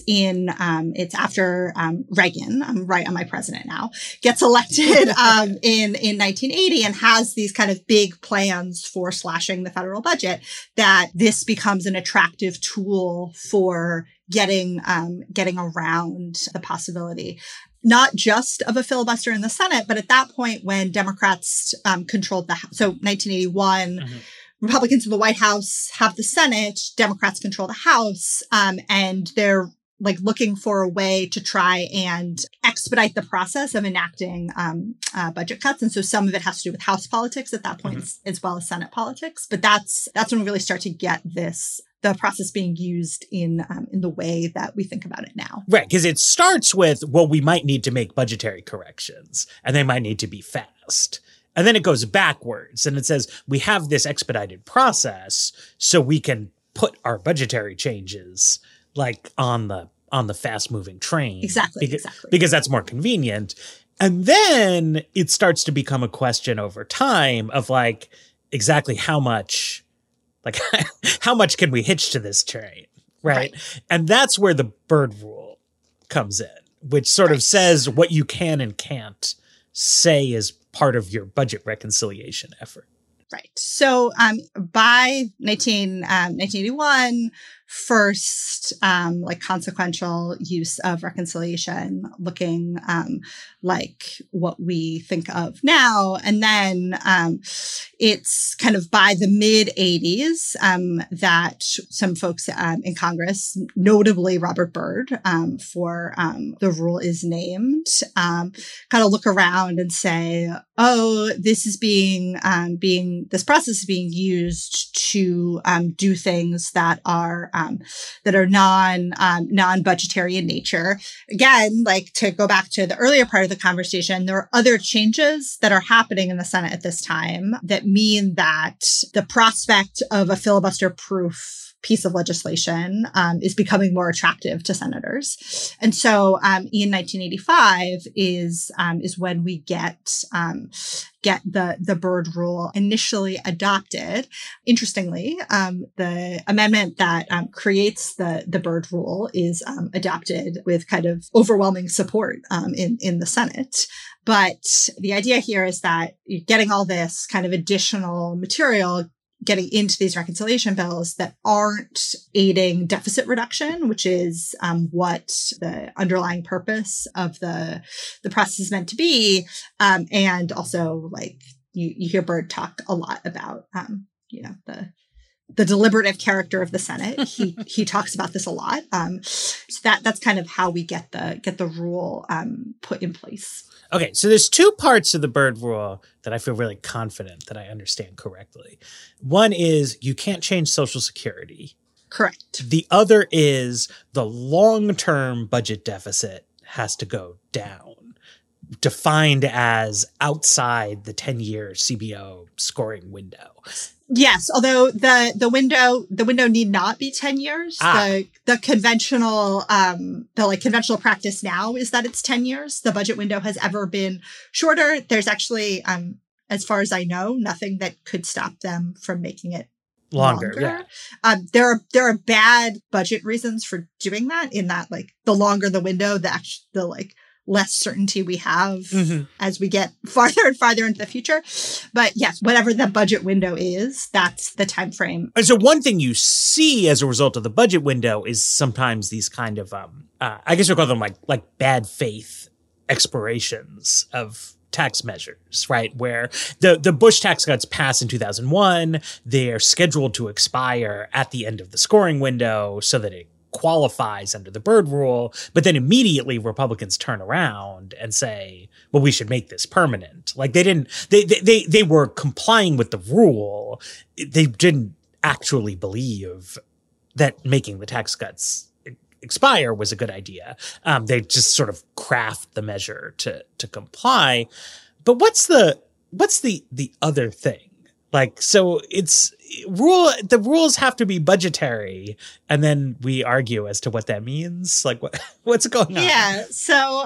S4: after Reagan, I'm right on my president now, gets elected in 1980 and has these kind of big plans for slashing the federal budget, that this becomes an attractive tool for getting around the possibility, not just of a filibuster in the Senate, but at that point when Democrats controlled the House. So 1981, mm-hmm. Republicans in the White House have the Senate, Democrats control the House, and there like looking for a way to try and expedite the process of enacting budget cuts. And so some of it has to do with House politics at that point, as well as Senate politics. But that's when we really start to get the process being used in the way that we think about it now.
S3: Right, because it starts with, well, we might need to make budgetary corrections, and they might need to be fast. And then it goes backwards, and it says, we have this expedited process, so we can put our budgetary changes like on the fast-moving train.
S4: Exactly.
S3: Because that's more convenient. And then it starts to become a question over time of like, exactly how much can we hitch to this train, right? And that's where the Byrd Rule comes in, which sort of says what you can and can't say is part of your budget reconciliation effort.
S4: Right. So by 1981, first like consequential use of reconciliation, looking like what we think of now. And then it's kind of by the mid 80s that some folks in Congress, notably Robert Byrd, for the rule is named, kind of look around and say, oh, this is this process is being used to do things that are non-budgetary in nature. Again, like to go back to the earlier part of the conversation, there are other changes that are happening in the Senate at this time that mean that the prospect of a filibuster-proof piece of legislation is becoming more attractive to senators. And so in 1985 is when we get the Byrd Rule initially adopted. Interestingly, the amendment that creates the Byrd Rule is adopted with kind of overwhelming support in the Senate. But the idea here is that you're getting all this kind of additional material getting into these reconciliation bills that aren't aiding deficit reduction, which is what the underlying purpose of the process is meant to be. And also, like, you hear Byrd talk a lot about, the deliberative character of the Senate. He talks about this a lot. So that's kind of how we get the rule put in place.
S3: Okay, so there's two parts of the Byrd Rule that I feel really confident that I understand correctly. One is you can't change Social Security.
S4: Correct.
S3: The other is the long-term budget deficit has to go down, defined as outside the 10-year CBO scoring window.
S4: Yes, although the window need not be 10 years. The conventional conventional practice now is that it's 10 years. The budget window has ever been shorter. There's actually, as far as I know, nothing that could stop them from making it longer. Yeah. There are bad budget reasons for doing that. In that, like, the longer the window, the less certainty we have as we get farther and farther into the future. But yes, whatever the budget window is, that's the time frame.
S3: And so one thing you see as a result of the budget window is sometimes these kind of, I guess we'll call them like bad faith expirations of tax measures, right? Where the Bush tax cuts pass in 2001, they're scheduled to expire at the end of the scoring window so that it qualifies under the Byrd Rule, but then immediately Republicans turn around and say, well, we should make this permanent. Like they were complying with the rule. They didn't actually believe that making the tax cuts expire was a good idea. They just sort of craft the measure to comply. But what's the other thing? Like, so the rules have to be budgetary, and then we argue as to what that means. Like, what's going on?
S4: Yeah. So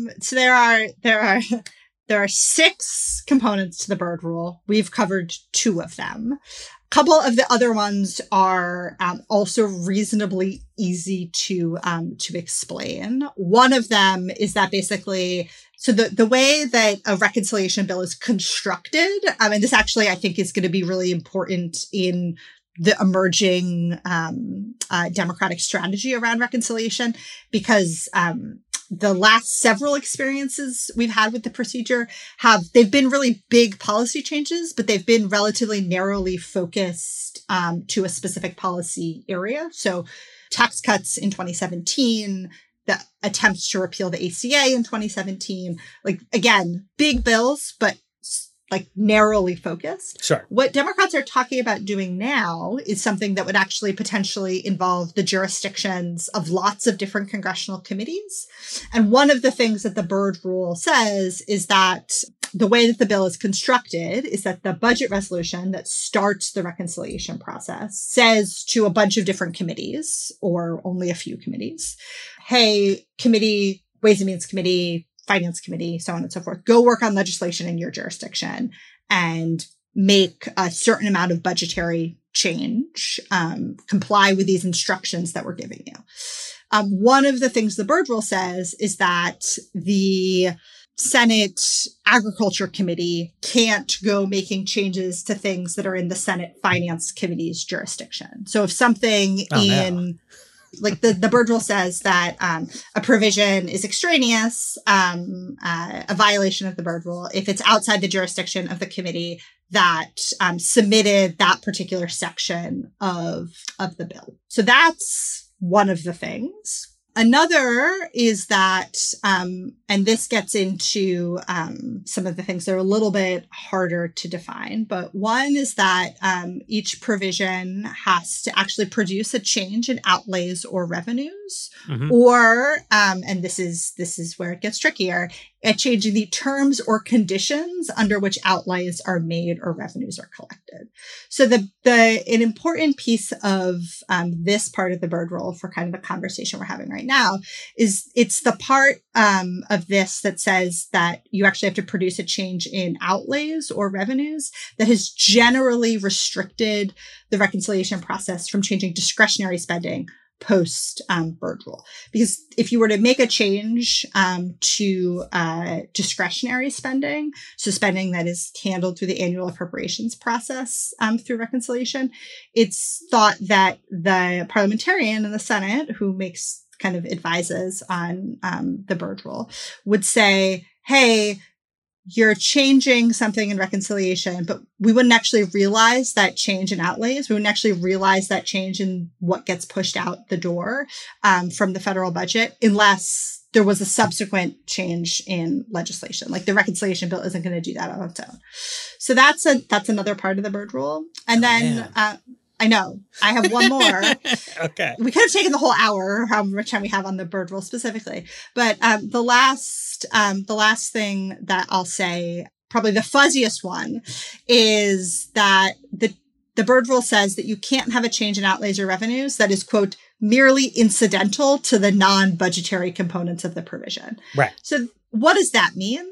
S4: there are 6 components to the Byrd Rule. We've covered 2 of them. A couple of the other ones are also reasonably easy to explain. One of them is that basically, so the way that a reconciliation bill is constructed, and this actually I think is going to be really important in the emerging Democratic strategy around reconciliation, because the last several experiences we've had with the procedure they've been really big policy changes, but they've been relatively narrowly focused to a specific policy area. So tax cuts in 2017, the attempts to repeal the ACA in 2017, like, again, big bills, but like narrowly focused.
S3: Sure.
S4: What Democrats are talking about doing now is something that would actually potentially involve the jurisdictions of lots of different congressional committees. And one of the things that the Byrd Rule says is that the way that the bill is constructed is that the budget resolution that starts the reconciliation process says to a bunch of different committees, or only a few committees, hey, committee, Ways and Means Committee, Finance Committee, so on and so forth, go work on legislation in your jurisdiction and make a certain amount of budgetary change, comply with these instructions that we're giving you. One of the things the Byrd Rule says is that the Senate Agriculture Committee can't go making changes to things that are in the Senate Finance Committee's jurisdiction. So if something like the Byrd Rule says that a provision is extraneous, a violation of the Byrd Rule, if it's outside the jurisdiction of the committee that submitted that particular section of the bill. So that's one of the things. Another is that, and this gets into some of the things that are a little bit harder to define, but one is that each provision has to actually produce a change in outlays or revenues, or, and this is where it gets trickier, a change in the terms or conditions under which outlays are made or revenues are collected. So an important piece of this part of the Byrd Rule for kind of the conversation we're having right now is it's the part of this that says that you actually have to produce a change in outlays or revenues that has generally restricted the reconciliation process from changing discretionary spending post Byrd Rule. Because if you were to make a change to discretionary spending, so spending that is handled through the annual appropriations process through reconciliation, it's thought that the parliamentarian in the Senate who kind of advises on the Byrd Rule would say, hey, you're changing something in reconciliation, but we wouldn't actually realize that change in outlays. We wouldn't actually realize that change in what gets pushed out the door from the federal budget unless there was a subsequent change in legislation. Like the reconciliation bill isn't going to do that on its own. So that's another part of the Byrd Rule. And I know. I have one more.
S3: Okay.
S4: We could have taken the whole hour, however much time we have on the Byrd Rule specifically. But the last thing that I'll say, probably the fuzziest one, is that the Byrd Rule says that you can't have a change in outlays or revenues that is, quote, merely incidental to the non-budgetary components of the provision.
S3: Right.
S4: So what does that mean?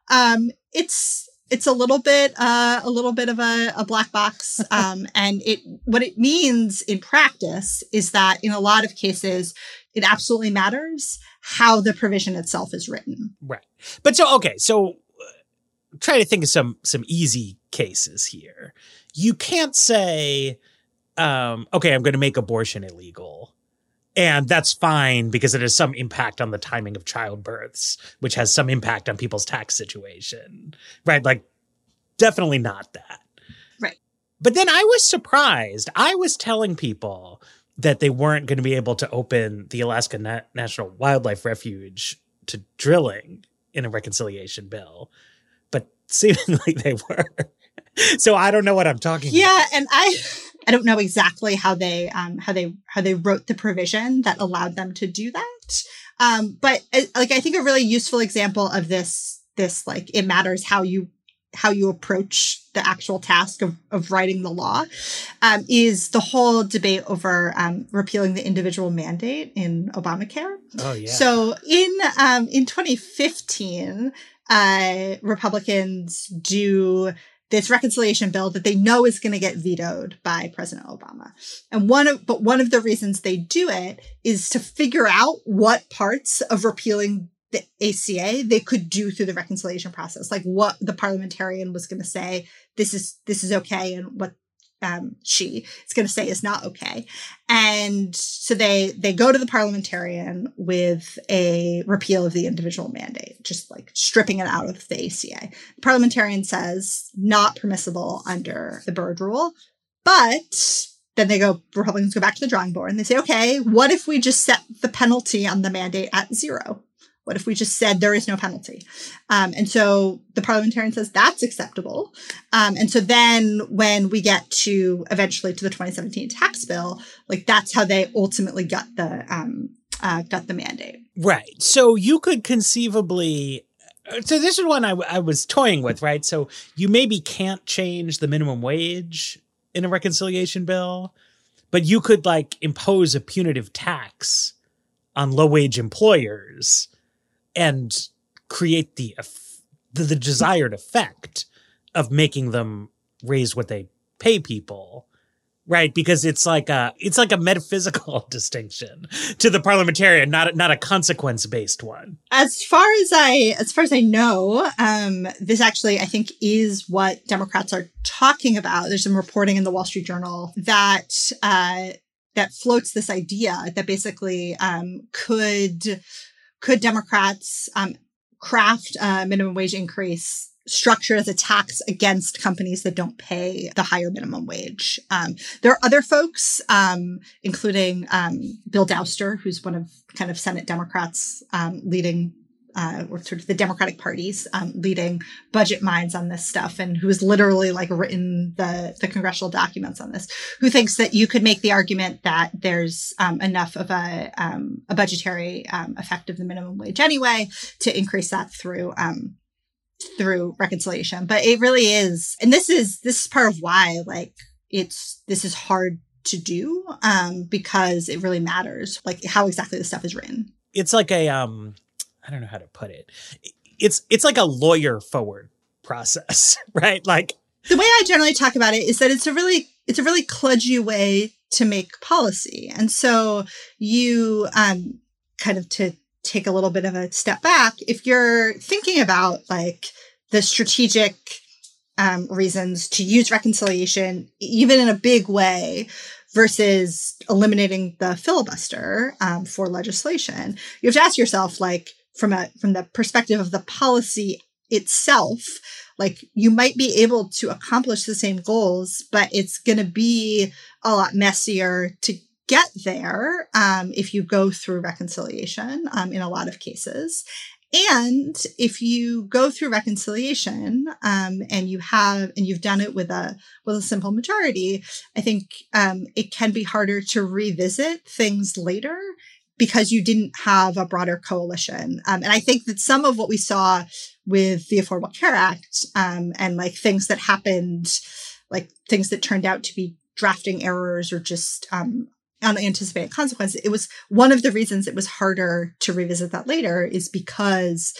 S4: It's a little bit of a black box. And what it means in practice is that in a lot of cases, it absolutely matters how the provision itself is written.
S3: Right. But so try to think of some easy cases here. You can't say, okay, I'm going to make abortion illegal. And that's fine because it has some impact on the timing of childbirths, which has some impact on people's tax situation, right? Like, definitely not that.
S4: Right.
S3: But then I was surprised. I was telling people that they weren't going to be able to open the Alaska National Wildlife Refuge to drilling in a reconciliation bill, but seemingly they were. So I don't know what I'm talking about.
S4: Yeah, and I don't know exactly how they wrote the provision that allowed them to do that. But like I think a really useful example of this like it matters how you approach the actual task of writing the law is the whole debate over repealing the individual mandate in Obamacare.
S3: Oh yeah.
S4: So in 2015, Republicans do this reconciliation bill that they know is going to get vetoed by President Obama. And one of the reasons they do it is to figure out what parts of repealing the ACA they could do through the reconciliation process, like what the parliamentarian was going to say, this is okay, and she is going to say is not okay. And so they go to the parliamentarian with a repeal of the individual mandate, just like stripping it out of the ACA. The parliamentarian says not permissible under the Byrd rule, but then Republicans go back to the drawing board and they say, okay, what if we just set the penalty on the mandate at 0? What if we just said there is no penalty? And so the parliamentarian says that's acceptable. And so then when we get to eventually to the 2017 tax bill, like that's how they ultimately got the mandate.
S3: Right. So you could conceivably, so this is one I was toying with, right? So you maybe can't change the minimum wage in a reconciliation bill, but you could like impose a punitive tax on low wage employers and create the desired effect of making them raise what they pay people, right? Because it's like a metaphysical distinction to the parliamentarian, not a consequence-based one.
S4: As far as I know, this actually I think is what Democrats are talking about. There's some reporting in the Wall Street Journal that floats this idea that basically could Democrats craft a minimum wage increase structured as a tax against companies that don't pay the higher minimum wage? There are other folks, including Bill Douster, who's one of kind of Senate Democrats leading, or sort of the Democratic Party's leading budget minds on this stuff, and who has literally like written the congressional documents on this, who thinks that you could make the argument that there's enough of a budgetary effect of the minimum wage anyway to increase that through reconciliation. But it really is, and this is part of why like this is hard to do, because it really matters like how exactly the stuff is written.
S3: It's like a I don't know how to put it. It's like a lawyer forward process, right? Like
S4: the way I generally talk about it is that it's a really kludgy way to make policy. And so you kind of to take a little bit of a step back, if you're thinking about like the strategic reasons to use reconciliation, even in a big way, versus eliminating the filibuster for legislation, you have to ask yourself, like, from the perspective of the policy itself, like you might be able to accomplish the same goals, but it's going to be a lot messier to get there if you go through reconciliation in a lot of cases. And if you go through reconciliation and you've done it with a simple majority, I think it can be harder to revisit things later because you didn't have a broader coalition. And I think that some of what we saw with the Affordable Care Act and like things that happened, like things that turned out to be drafting errors or just unanticipated consequences, it was one of the reasons it was harder to revisit that later is because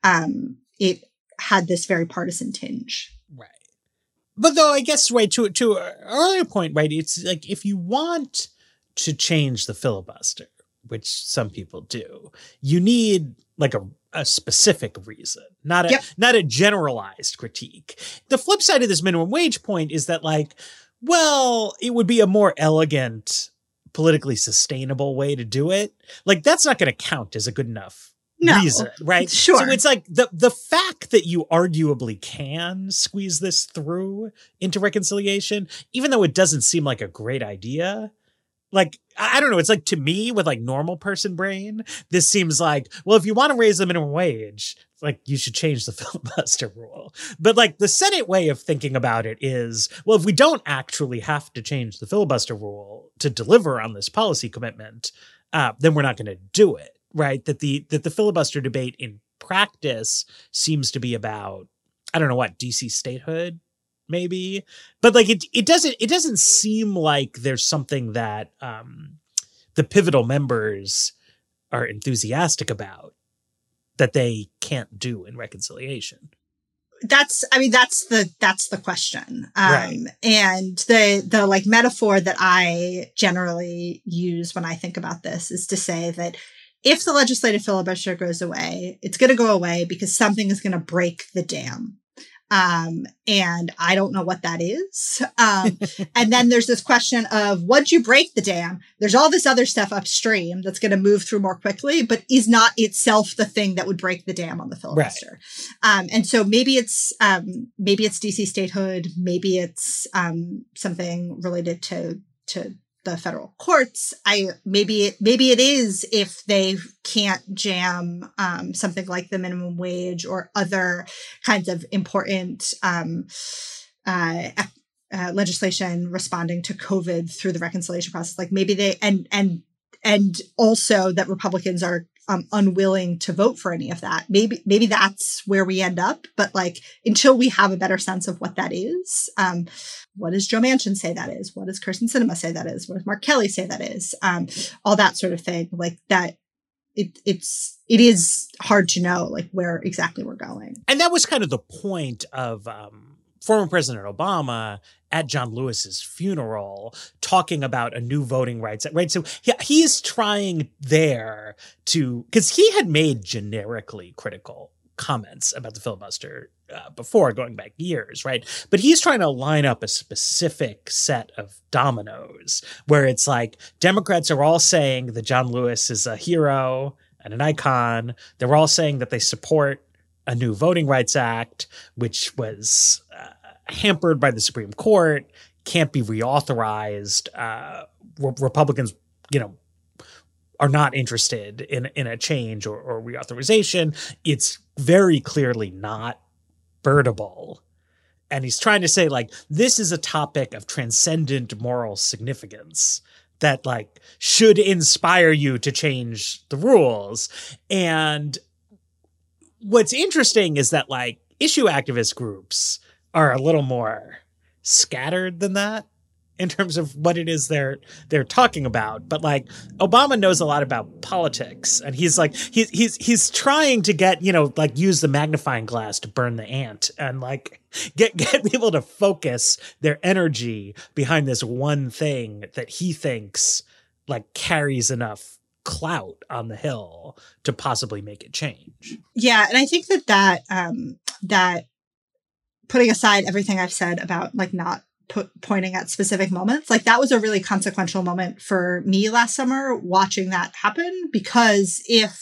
S4: it had this very partisan tinge.
S3: Right. But though I guess, right, to an earlier point, right, it's like if you want to change the filibuster, which some people do, you need like a specific reason, not a generalized critique. The flip side of this minimum wage point is that like, well, it would be a more elegant, politically sustainable way to do it. Like that's not going to count as a good enough reason, right?
S4: Sure.
S3: So it's like the fact that you arguably can squeeze this through into reconciliation, even though it doesn't seem like a great idea. Like, I don't know. It's like, to me, with like normal person brain, this seems like, well, if you want to raise the minimum wage, like you should change the filibuster rule. But like the Senate way of thinking about it is, well, if we don't actually have to change the filibuster rule to deliver on this policy commitment, then we're not going to do it, right? That the filibuster debate in practice seems to be about, I don't know what, DC statehood, maybe, but like it doesn't seem like there's something that the pivotal members are enthusiastic about that they can't do in reconciliation.
S4: That's the question.
S3: Right.
S4: And the like metaphor that I generally use when I think about this is to say that if the legislative filibuster goes away, it's going to go away because something is going to break the dam. And I don't know what that is. And then there's this question of, once you break the dam, there's all this other stuff upstream that's going to move through more quickly, but is not itself the thing that would break the dam on the filibuster. Right. And so maybe it's DC statehood, maybe it's something related to the federal courts. Maybe it is if they can't jam something like the minimum wage or other kinds of important legislation responding to COVID through the reconciliation process. Like maybe they and also that Republicans are unwilling to vote for any of that. Maybe that's where we end up. But like, until we have a better sense of what that is, what does Joe Manchin say that is? What does Kyrsten Sinema say that is? What does Mark Kelly say that is? All that sort of thing. Like that, it is hard to know like where exactly we're going.
S3: And that was kind of the point of former President Obama at John Lewis's funeral talking about a new voting rights, right? So he's trying there to, because he had made generically critical comments about the filibuster before, going back years, right? But he's trying to line up a specific set of dominoes where it's like Democrats are all saying that John Lewis is a hero and an icon. They're all saying that they support a new Voting Rights Act, which was hampered by the Supreme Court, can't be reauthorized. Republicans, are not interested in a change or reauthorization. It's very clearly not birdable. And he's trying to say, like, this is a topic of transcendent moral significance that, like, should inspire you to change the rules. And what's interesting is that, like, issue activist groups are a little more scattered than that in terms of what it is they're talking about. But like Obama knows a lot about politics, and he's like he's trying to get, use the magnifying glass to burn the ant and like get people to focus their energy behind this one thing that he thinks like carries enough clout on the Hill to possibly make it change.
S4: Yeah, and I think that putting aside everything I've said about like not pointing at specific moments, like that was a really consequential moment for me last summer watching that happen, because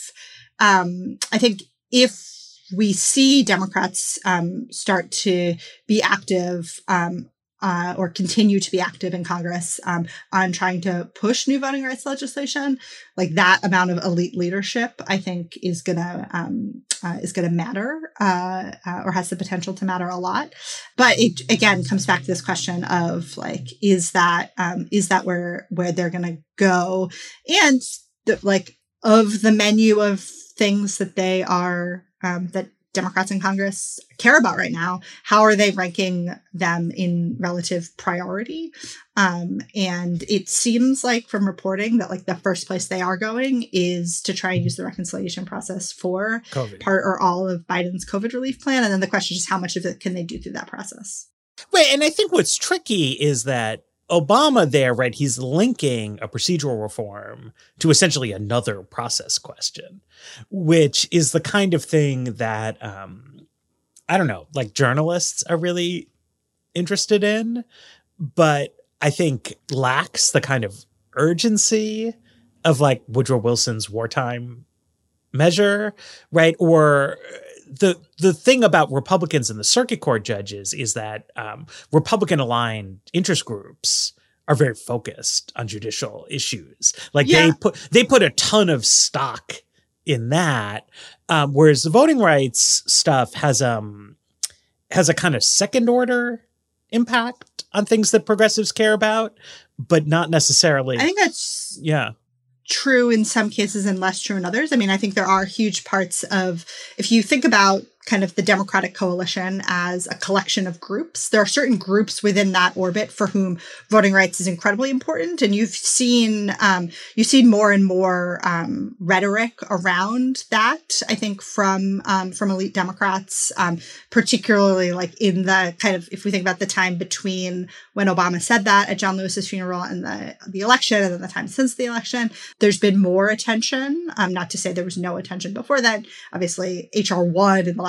S4: I think if we see Democrats start to be active or continue to be active in Congress on trying to push new voting rights legislation, like that amount of elite leadership, I think is gonna matter or has the potential to matter a lot. But it again comes back to this question of like, is that where they're gonna go, and of the menu of things that they are that Democrats in Congress care about right now, how are they ranking them in relative priority? And it seems like from reporting that like the first place they are going is to try and use the reconciliation process for COVID. Part or all of Biden's COVID relief plan. And then the question is how much of it can they do through that process?
S3: Right. And I think what's tricky is that Obama there, right, he's linking a procedural reform to essentially another process question, which is the kind of thing that, I don't know, like journalists are really interested in, but I think lacks the kind of urgency of like Woodrow Wilson's wartime measure, right? Or the thing about Republicans and the circuit court judges is that Republican aligned interest groups are very focused on judicial issues. Like they put a ton of stock in that, whereas the voting rights stuff has a kind of second order impact on things that progressives care about, but not necessarily.
S4: I think that's true in some cases and less true in others. I mean, I think there are huge parts of, if you think about kind of the Democratic coalition as a collection of groups, there are certain groups within that orbit for whom voting rights is incredibly important. And you've seen more and more rhetoric around that, I think, from elite Democrats, particularly like in the kind of, if we think about the time between when Obama said that at John Lewis's funeral and the election, and then the time since the election, there's been more attention. Not to say there was no attention before that. Obviously, HR 1 in the last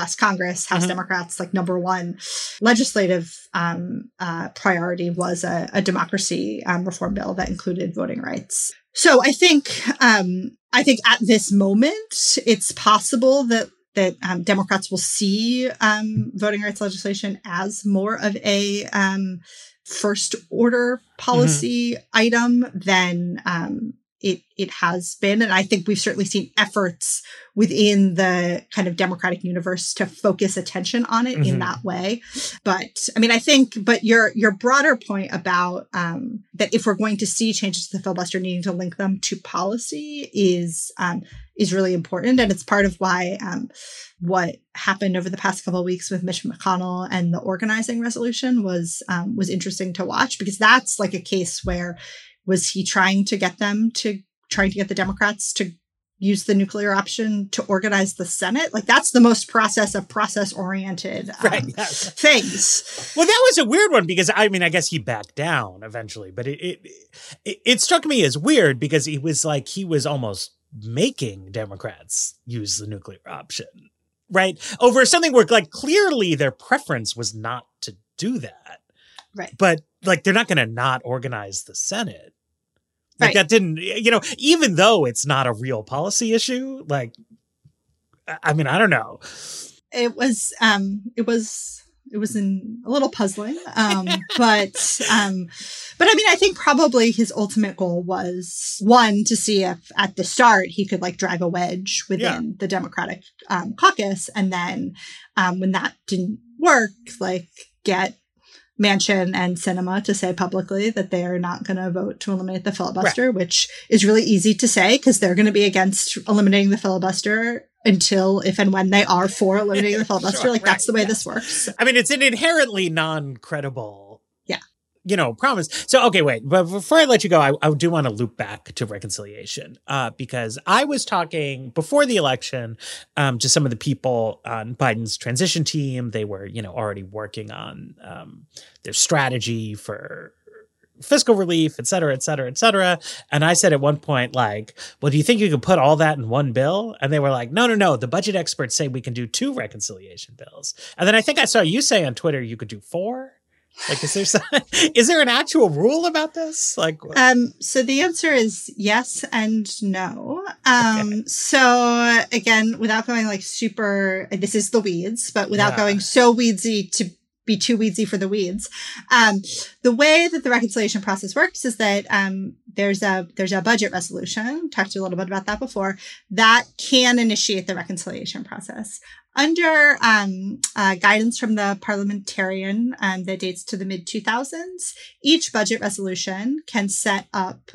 S4: last Congress, House Democrats, like number one legislative priority was a democracy reform bill that included voting rights. So I think at this moment, it's possible that Democrats will see voting rights legislation as more of a first order policy item than it has been. And I think we've certainly seen efforts within the kind of Democratic universe to focus attention on it in that way. But I mean, but your broader point about that if we're going to see changes to the filibuster, needing to link them to policy is really important. And it's part of why what happened over the past couple of weeks with Mitch McConnell and the organizing resolution was interesting to watch, because that's like a case where was he trying to get the Democrats to use the nuclear option to organize the Senate? Like, that's the most process-oriented things.
S3: Well, that was a weird one, because I mean, I guess he backed down eventually, but it struck me as weird because he was almost making Democrats use the nuclear option, right? Over something where like clearly their preference was not to do that.
S4: Right.
S3: But like, they're not going to not organize the Senate. Like
S4: right.
S3: That didn't, even though it's not a real policy issue, like, I mean, I don't know.
S4: It was a little puzzling. But I mean, I think probably his ultimate goal was, one, to see if at the start he could like drive a wedge within the Democratic caucus. And then when that didn't work, like get Manchin and Sinema to say publicly that they are not going to vote to eliminate the filibuster, which is really easy to say because they're going to be against eliminating the filibuster until if and when they are for eliminating the filibuster. That's the way this works.
S3: I mean, it's an inherently non-credible promise. So, okay, wait. But before I let you go, I do want to loop back to reconciliation because I was talking before the election to some of the people on Biden's transition team. They were, already working on their strategy for fiscal relief, et cetera, et cetera, et cetera. And I said at one point, like, well, do you think you could put all that in one bill? And they were like, no. The budget experts say we can do 2 reconciliation bills. And then I think I saw you say on Twitter you could do 4. Like, is there an actual rule about this? Like,
S4: so the answer is yes and no. So again, without going like super, this is the weeds, but without going so weedsy to be too weedsy for the weeds. The way that the reconciliation process works is that there's a budget resolution, talked a little bit about that before, that can initiate the reconciliation process. Under guidance from the parliamentarian that dates to the mid-2000s, each budget resolution can set up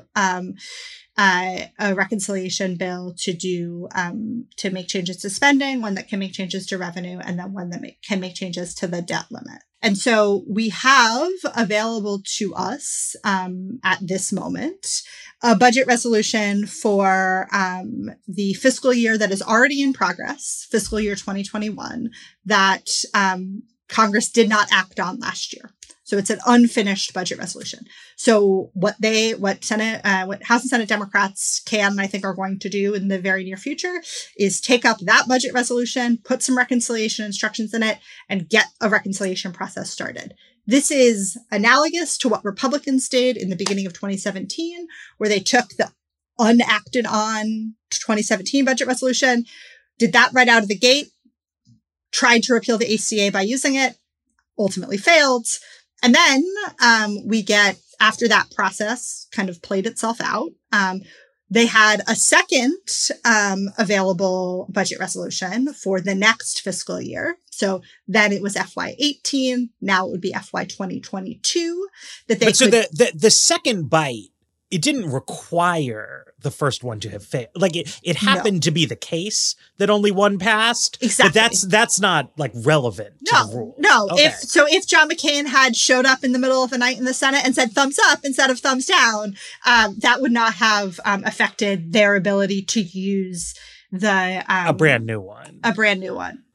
S4: a reconciliation bill to make changes to spending, one that can make changes to revenue, and then one that can make changes to the debt limit. And so we have available to us at this moment a budget resolution for the fiscal year that is already in progress, fiscal year 2021, that Congress did not act on last year. So it's an unfinished budget resolution. So what House and Senate Democrats can, I think, are going to do in the very near future is take up that budget resolution, put some reconciliation instructions in it, and get a reconciliation process started. This is analogous to what Republicans did in the beginning of 2017, where they took the unacted on 2017 budget resolution, did that right out of the gate, tried to repeal the ACA by using it, ultimately failed. And then we get, after that process kind of played itself out, they had a second available budget resolution for the next fiscal year. So then it was FY18. Now it would be FY 2022.
S3: So the second bite, it didn't require the first one to have failed. Like it happened to be the case that only one passed.
S4: Exactly.
S3: But that's not like relevant to the rule.
S4: No.
S3: Okay.
S4: If John McCain had showed up in the middle of the night in the Senate and said thumbs up instead of thumbs down, that would not have affected their ability to use a
S3: brand new one.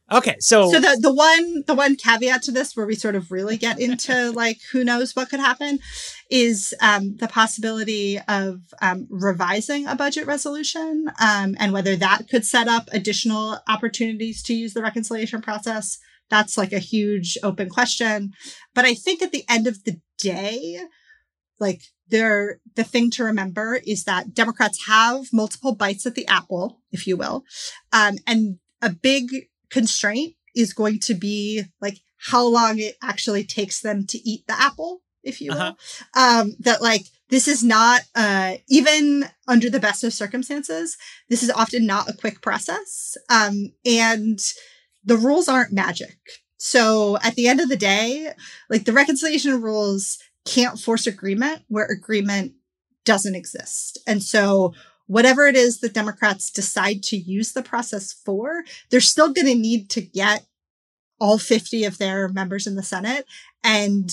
S3: Okay, so
S4: the one caveat to this, where we sort of really get into like who knows what could happen, is the possibility of revising a budget resolution, and whether that could set up additional opportunities to use the reconciliation process. That's like a huge open question. But I think at the end of the day, like the thing to remember is that Democrats have multiple bites at the apple, if you will, and a big constraint is going to be like how long it actually takes them to eat the apple, if you will. That like, this is not, even under the best of circumstances, this is often not a quick process. And the rules aren't magic. So at the end of the day, like the reconciliation rules can't force agreement where agreement doesn't exist. And so whatever it is that Democrats decide to use the process for, they're still going to need to get all 50 of their members in the Senate and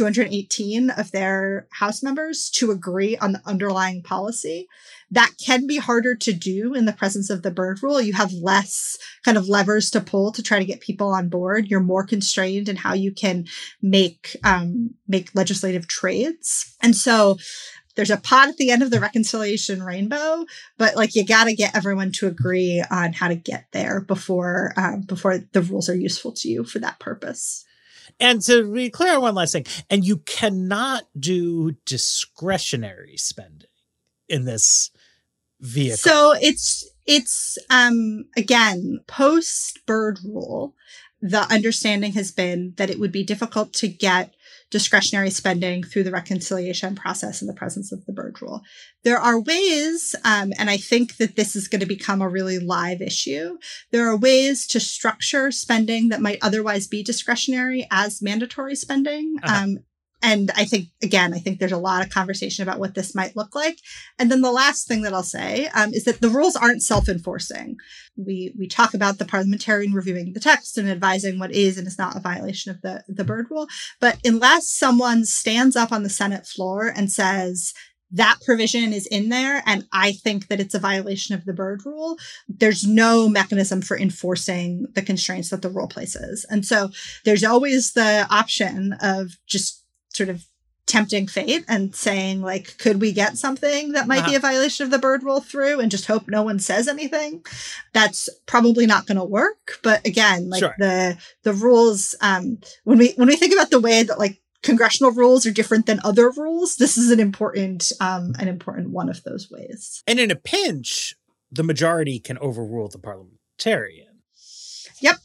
S4: 218 of their House members to agree on the underlying policy. That can be harder to do in the presence of the Byrd Rule. You have less kind of levers to pull to try to get people on board. You're more constrained in how you can make legislative trades. And so there's a pot at the end of the reconciliation rainbow, but like you got to get everyone to agree on how to get there before the rules are useful to you for that purpose.
S3: And to be clear on one last thing, and you cannot do discretionary spending in this vehicle.
S4: So it's again, post Byrd Rule, the understanding has been that it would be difficult to get discretionary spending through the reconciliation process in the presence of the Byrd Rule. There are ways, and I think that this is going to become a really live issue. There are ways to structure spending that might otherwise be discretionary as mandatory spending. And I think there's a lot of conversation about what this might look like. And then the last thing that I'll say is that the rules aren't self-enforcing. We talk about the parliamentarian reviewing the text and advising what is and is not a violation of the Byrd Rule. But unless someone stands up on the Senate floor and says, that provision is in there, and I think that it's a violation of the Byrd Rule, there's no mechanism for enforcing the constraints that the rule places. And so there's always the option of just sort of tempting fate and saying, like, could we get something that might be a violation of the Byrd Rule through and just hope no one says anything? That's probably not going to work. But again, like the rules, when we think about the way that like congressional rules are different than other rules, this is an important one of those ways.
S3: And in a pinch, the majority can overrule the parliamentarian.
S4: Yep.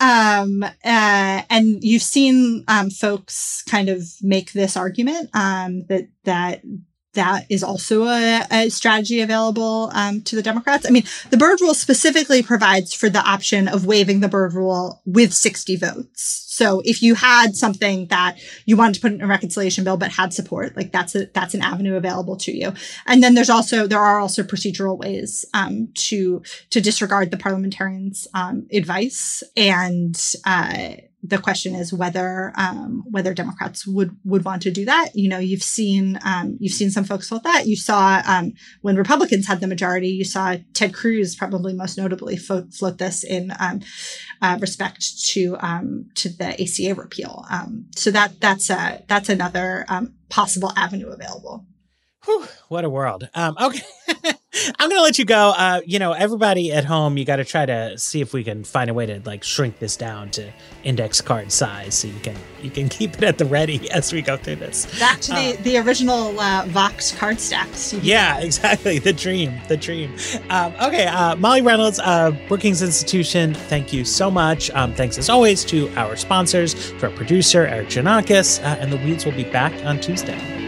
S4: And you've seen folks kind of make this argument that is also a strategy available to the Democrats. I mean, the Byrd Rule specifically provides for the option of waiving the Byrd Rule with 60 votes. So if you had something that you wanted to put in a reconciliation bill but had support, like that's an avenue available to you. And then there are also procedural ways to disregard the parliamentarians' advice. And the question is whether Democrats would want to do that. You know, you've seen some folks vote that. You saw when Republicans had the majority, you saw Ted Cruz probably most notably float this in respect to the ACA repeal. So that's another possible avenue available.
S3: Whew, what a world. Okay. I'm going to let you go. Everybody at home, you got to try to see if we can find a way to like shrink this down to index card size so you can keep it at the ready as we go through this.
S4: Back to the original Vox card stacks.
S3: Yeah, exactly. The dream. Okay. Molly Reynolds, Brookings Institution, thank you so much. Thanks as always to our sponsors, to our producer, Eric Janakis, and the Weeds will be back on Tuesday.